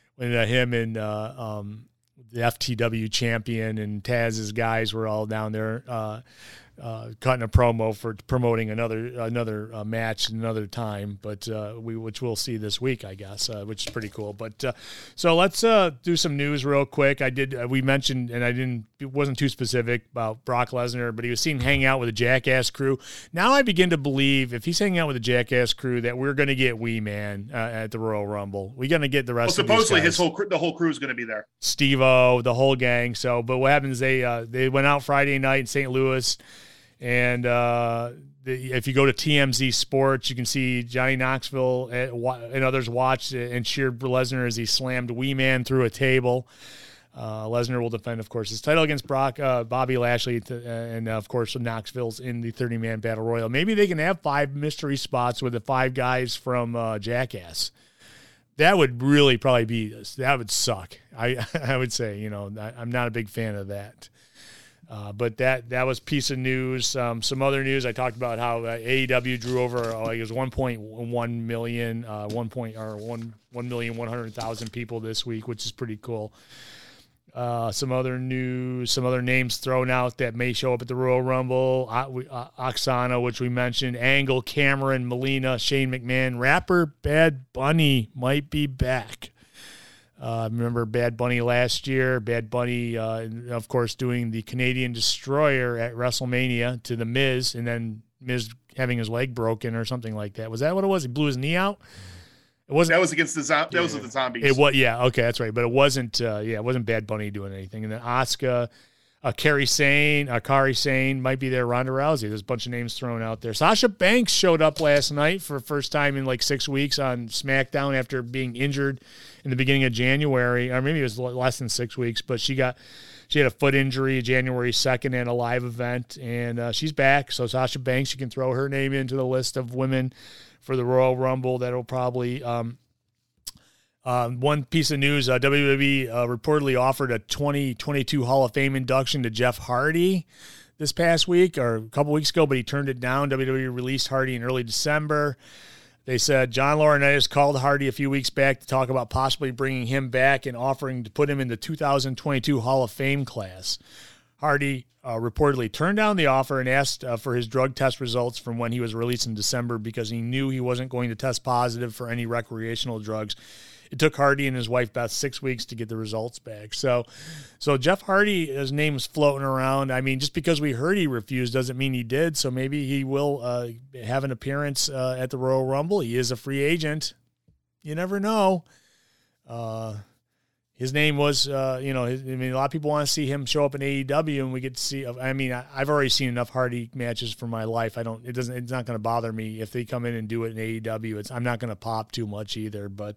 the FTW champion and Taz's guys were all down there. Cutting a promo for promoting another match another time, but which we'll see this week, I guess, which is pretty cool. But so let's do some news real quick. We mentioned, and it wasn't too specific about Brock Lesnar, but he was seen hanging out with the Jackass crew. Now I begin to believe if he's hanging out with the Jackass crew that we're going to get Wee Man at the Royal Rumble. We're going to get the rest. Well, supposedly the whole crew is going to be there. Steve-O, the whole gang. So, but what happens? They went out Friday night in St. Louis. And if you go to TMZ Sports, you can see Johnny Knoxville and others watched and cheered Lesnar as he slammed Wee Man through a table. Lesnar will defend, of course, his title against Bobby Lashley, and of course Knoxville's in the 30-man battle royal. Maybe they can have 5 mystery spots with the 5 guys from Jackass. That would really probably that would suck. I would say, I'm not a big fan of that. But that was piece of news. Some other news. I talked about how AEW drew over it was 1.1 million, 1,100,000 people this week, which is pretty cool. Some other news, some other names thrown out that may show up at the Royal Rumble. Oksana, which we mentioned, Angle, Cameron, Melina, Shane McMahon, rapper Bad Bunny might be back. Remember Bad Bunny last year? Bad Bunny, of course, doing the Canadian Destroyer at WrestleMania to The Miz, and then Miz having his leg broken or something like that. Was that what it was? He blew his knee out? It wasn't. That was against that was with the Zombies. It was, yeah, okay, that's right. But it wasn't. It wasn't Bad Bunny doing anything. And then Asuka, Kairi Sane might be there. Ronda Rousey. There's a bunch of names thrown out there. Sasha Banks showed up last night for the first time in 6 weeks on SmackDown after being injured in the beginning of January, or maybe it was less than 6 weeks, but she had a foot injury January 2nd at a live event, and she's back. So Sasha Banks, you can throw her name into the list of women for the Royal Rumble. That'll probably one piece of news, WWE reportedly offered a 2022 Hall of Fame induction to Jeff Hardy this past week or a couple weeks ago, but he turned it down. WWE released Hardy in early December. They said John Laurinaitis called Hardy a few weeks back to talk about possibly bringing him back and offering to put him in the 2022 Hall of Fame class. Hardy reportedly turned down the offer and asked for his drug test results from when he was released in December because he knew he wasn't going to test positive for any recreational drugs it took Hardy and his wife about 6 weeks to get the results back. So Jeff Hardy, his name's floating around. I mean, just because we heard he refused doesn't mean he did. So maybe he will have an appearance at the Royal Rumble. He is a free agent. You never know. His name was, a lot of people want to see him show up in AEW, and we get to see. I mean, I've already seen enough Hardy matches for my life. It's not going to bother me if they come in and do it in AEW. I'm not going to pop too much either. But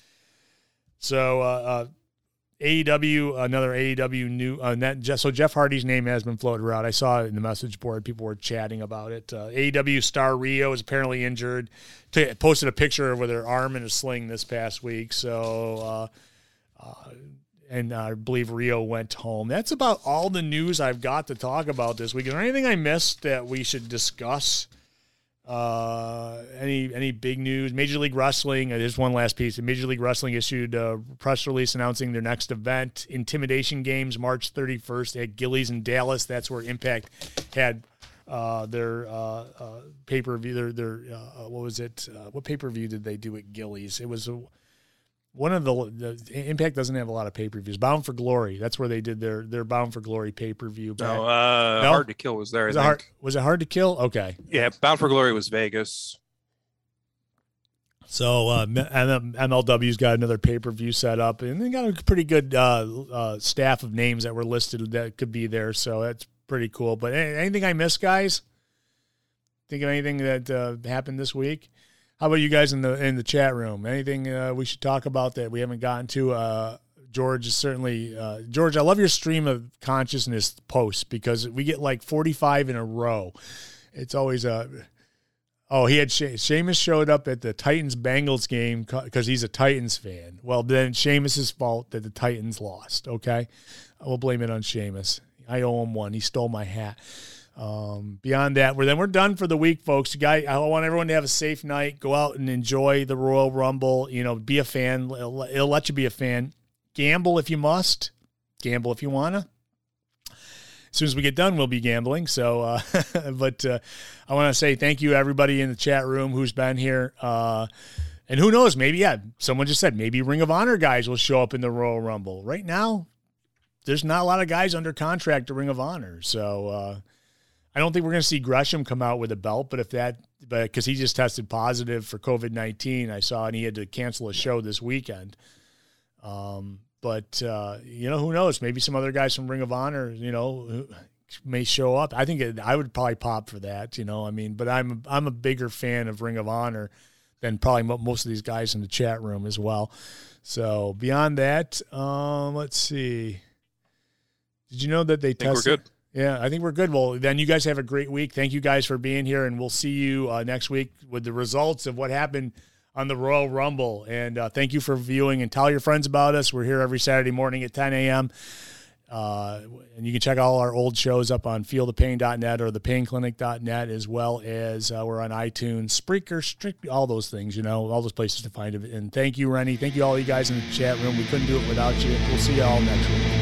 AEW, another AEW new. So Jeff Hardy's name has been floated around. I saw it in the message board. People were chatting about it. AEW star Rio is apparently injured. Posted a picture with her arm in a sling this past week. So. And I believe Rio went home. That's about all the news I've got to talk about this week. Is there anything I missed that we should discuss? Any big news? Major League Wrestling, there's one last piece. Major League Wrestling issued a press release announcing their next event, Intimidation Games, March 31st at Gillies in Dallas. That's where Impact had their pay-per-view. What was it? What pay-per-view did they do at Gillies? It was one of the Impact doesn't have a lot of pay-per-views. Bound for Glory, that's where they did their Bound for Glory pay-per-view. No, Hard to Kill was there. Was it Hard to Kill? Okay. Yeah, Bound for Glory was Vegas. So MLW's got another pay-per-view set up, and they got a pretty good staff of names that were listed that could be there. So that's pretty cool. But anything I missed, guys? Think of anything that happened this week? How about you guys in the chat room? Anything we should talk about that we haven't gotten to? George is certainly George. I love your stream of consciousness posts because we get like 45 in a row. It's always he had Sheamus showed up at the Titans Bengals game because he's a Titans fan. Well, then Sheamus's fault that the Titans lost. Okay, I will blame it on Sheamus. I owe him one. He stole my hat. Beyond that, we're done for the week, folks. I want everyone to have a safe night. Go out and enjoy the Royal Rumble. Be a fan. It'll let you be a fan. Gamble if you must. Gamble if you wanna. As soon as we get done, we'll be gambling. So, but I want to say thank you, everybody in the chat room who's been here. And who knows? Maybe someone just said maybe Ring of Honor guys will show up in the Royal Rumble. Right now, there's not a lot of guys under contract to Ring of Honor. So. I don't think we're going to see Gresham come out with a belt, but because he just tested positive for COVID-19, I saw, and he had to cancel a show this weekend. But who knows? Maybe some other guys from Ring of Honor, who may show up. I think I would probably pop for that, but I'm a bigger fan of Ring of Honor than probably most of these guys in the chat room as well. So beyond that, let's see. Did you know that they tested? We're good. Yeah, I think we're good. Well, then you guys have a great week. Thank you guys for being here, and we'll see you next week with the results of what happened on the Royal Rumble. And thank you for viewing, and tell your friends about us. We're here every Saturday morning at 10 a.m. And you can check all our old shows up on feelthepain.net or thepainclinic.net, as well as we're on iTunes, Spreaker, all those things, all those places to find it. And thank you, Rennie. Thank you, all you guys in the chat room. We couldn't do it without you. We'll see you all next week.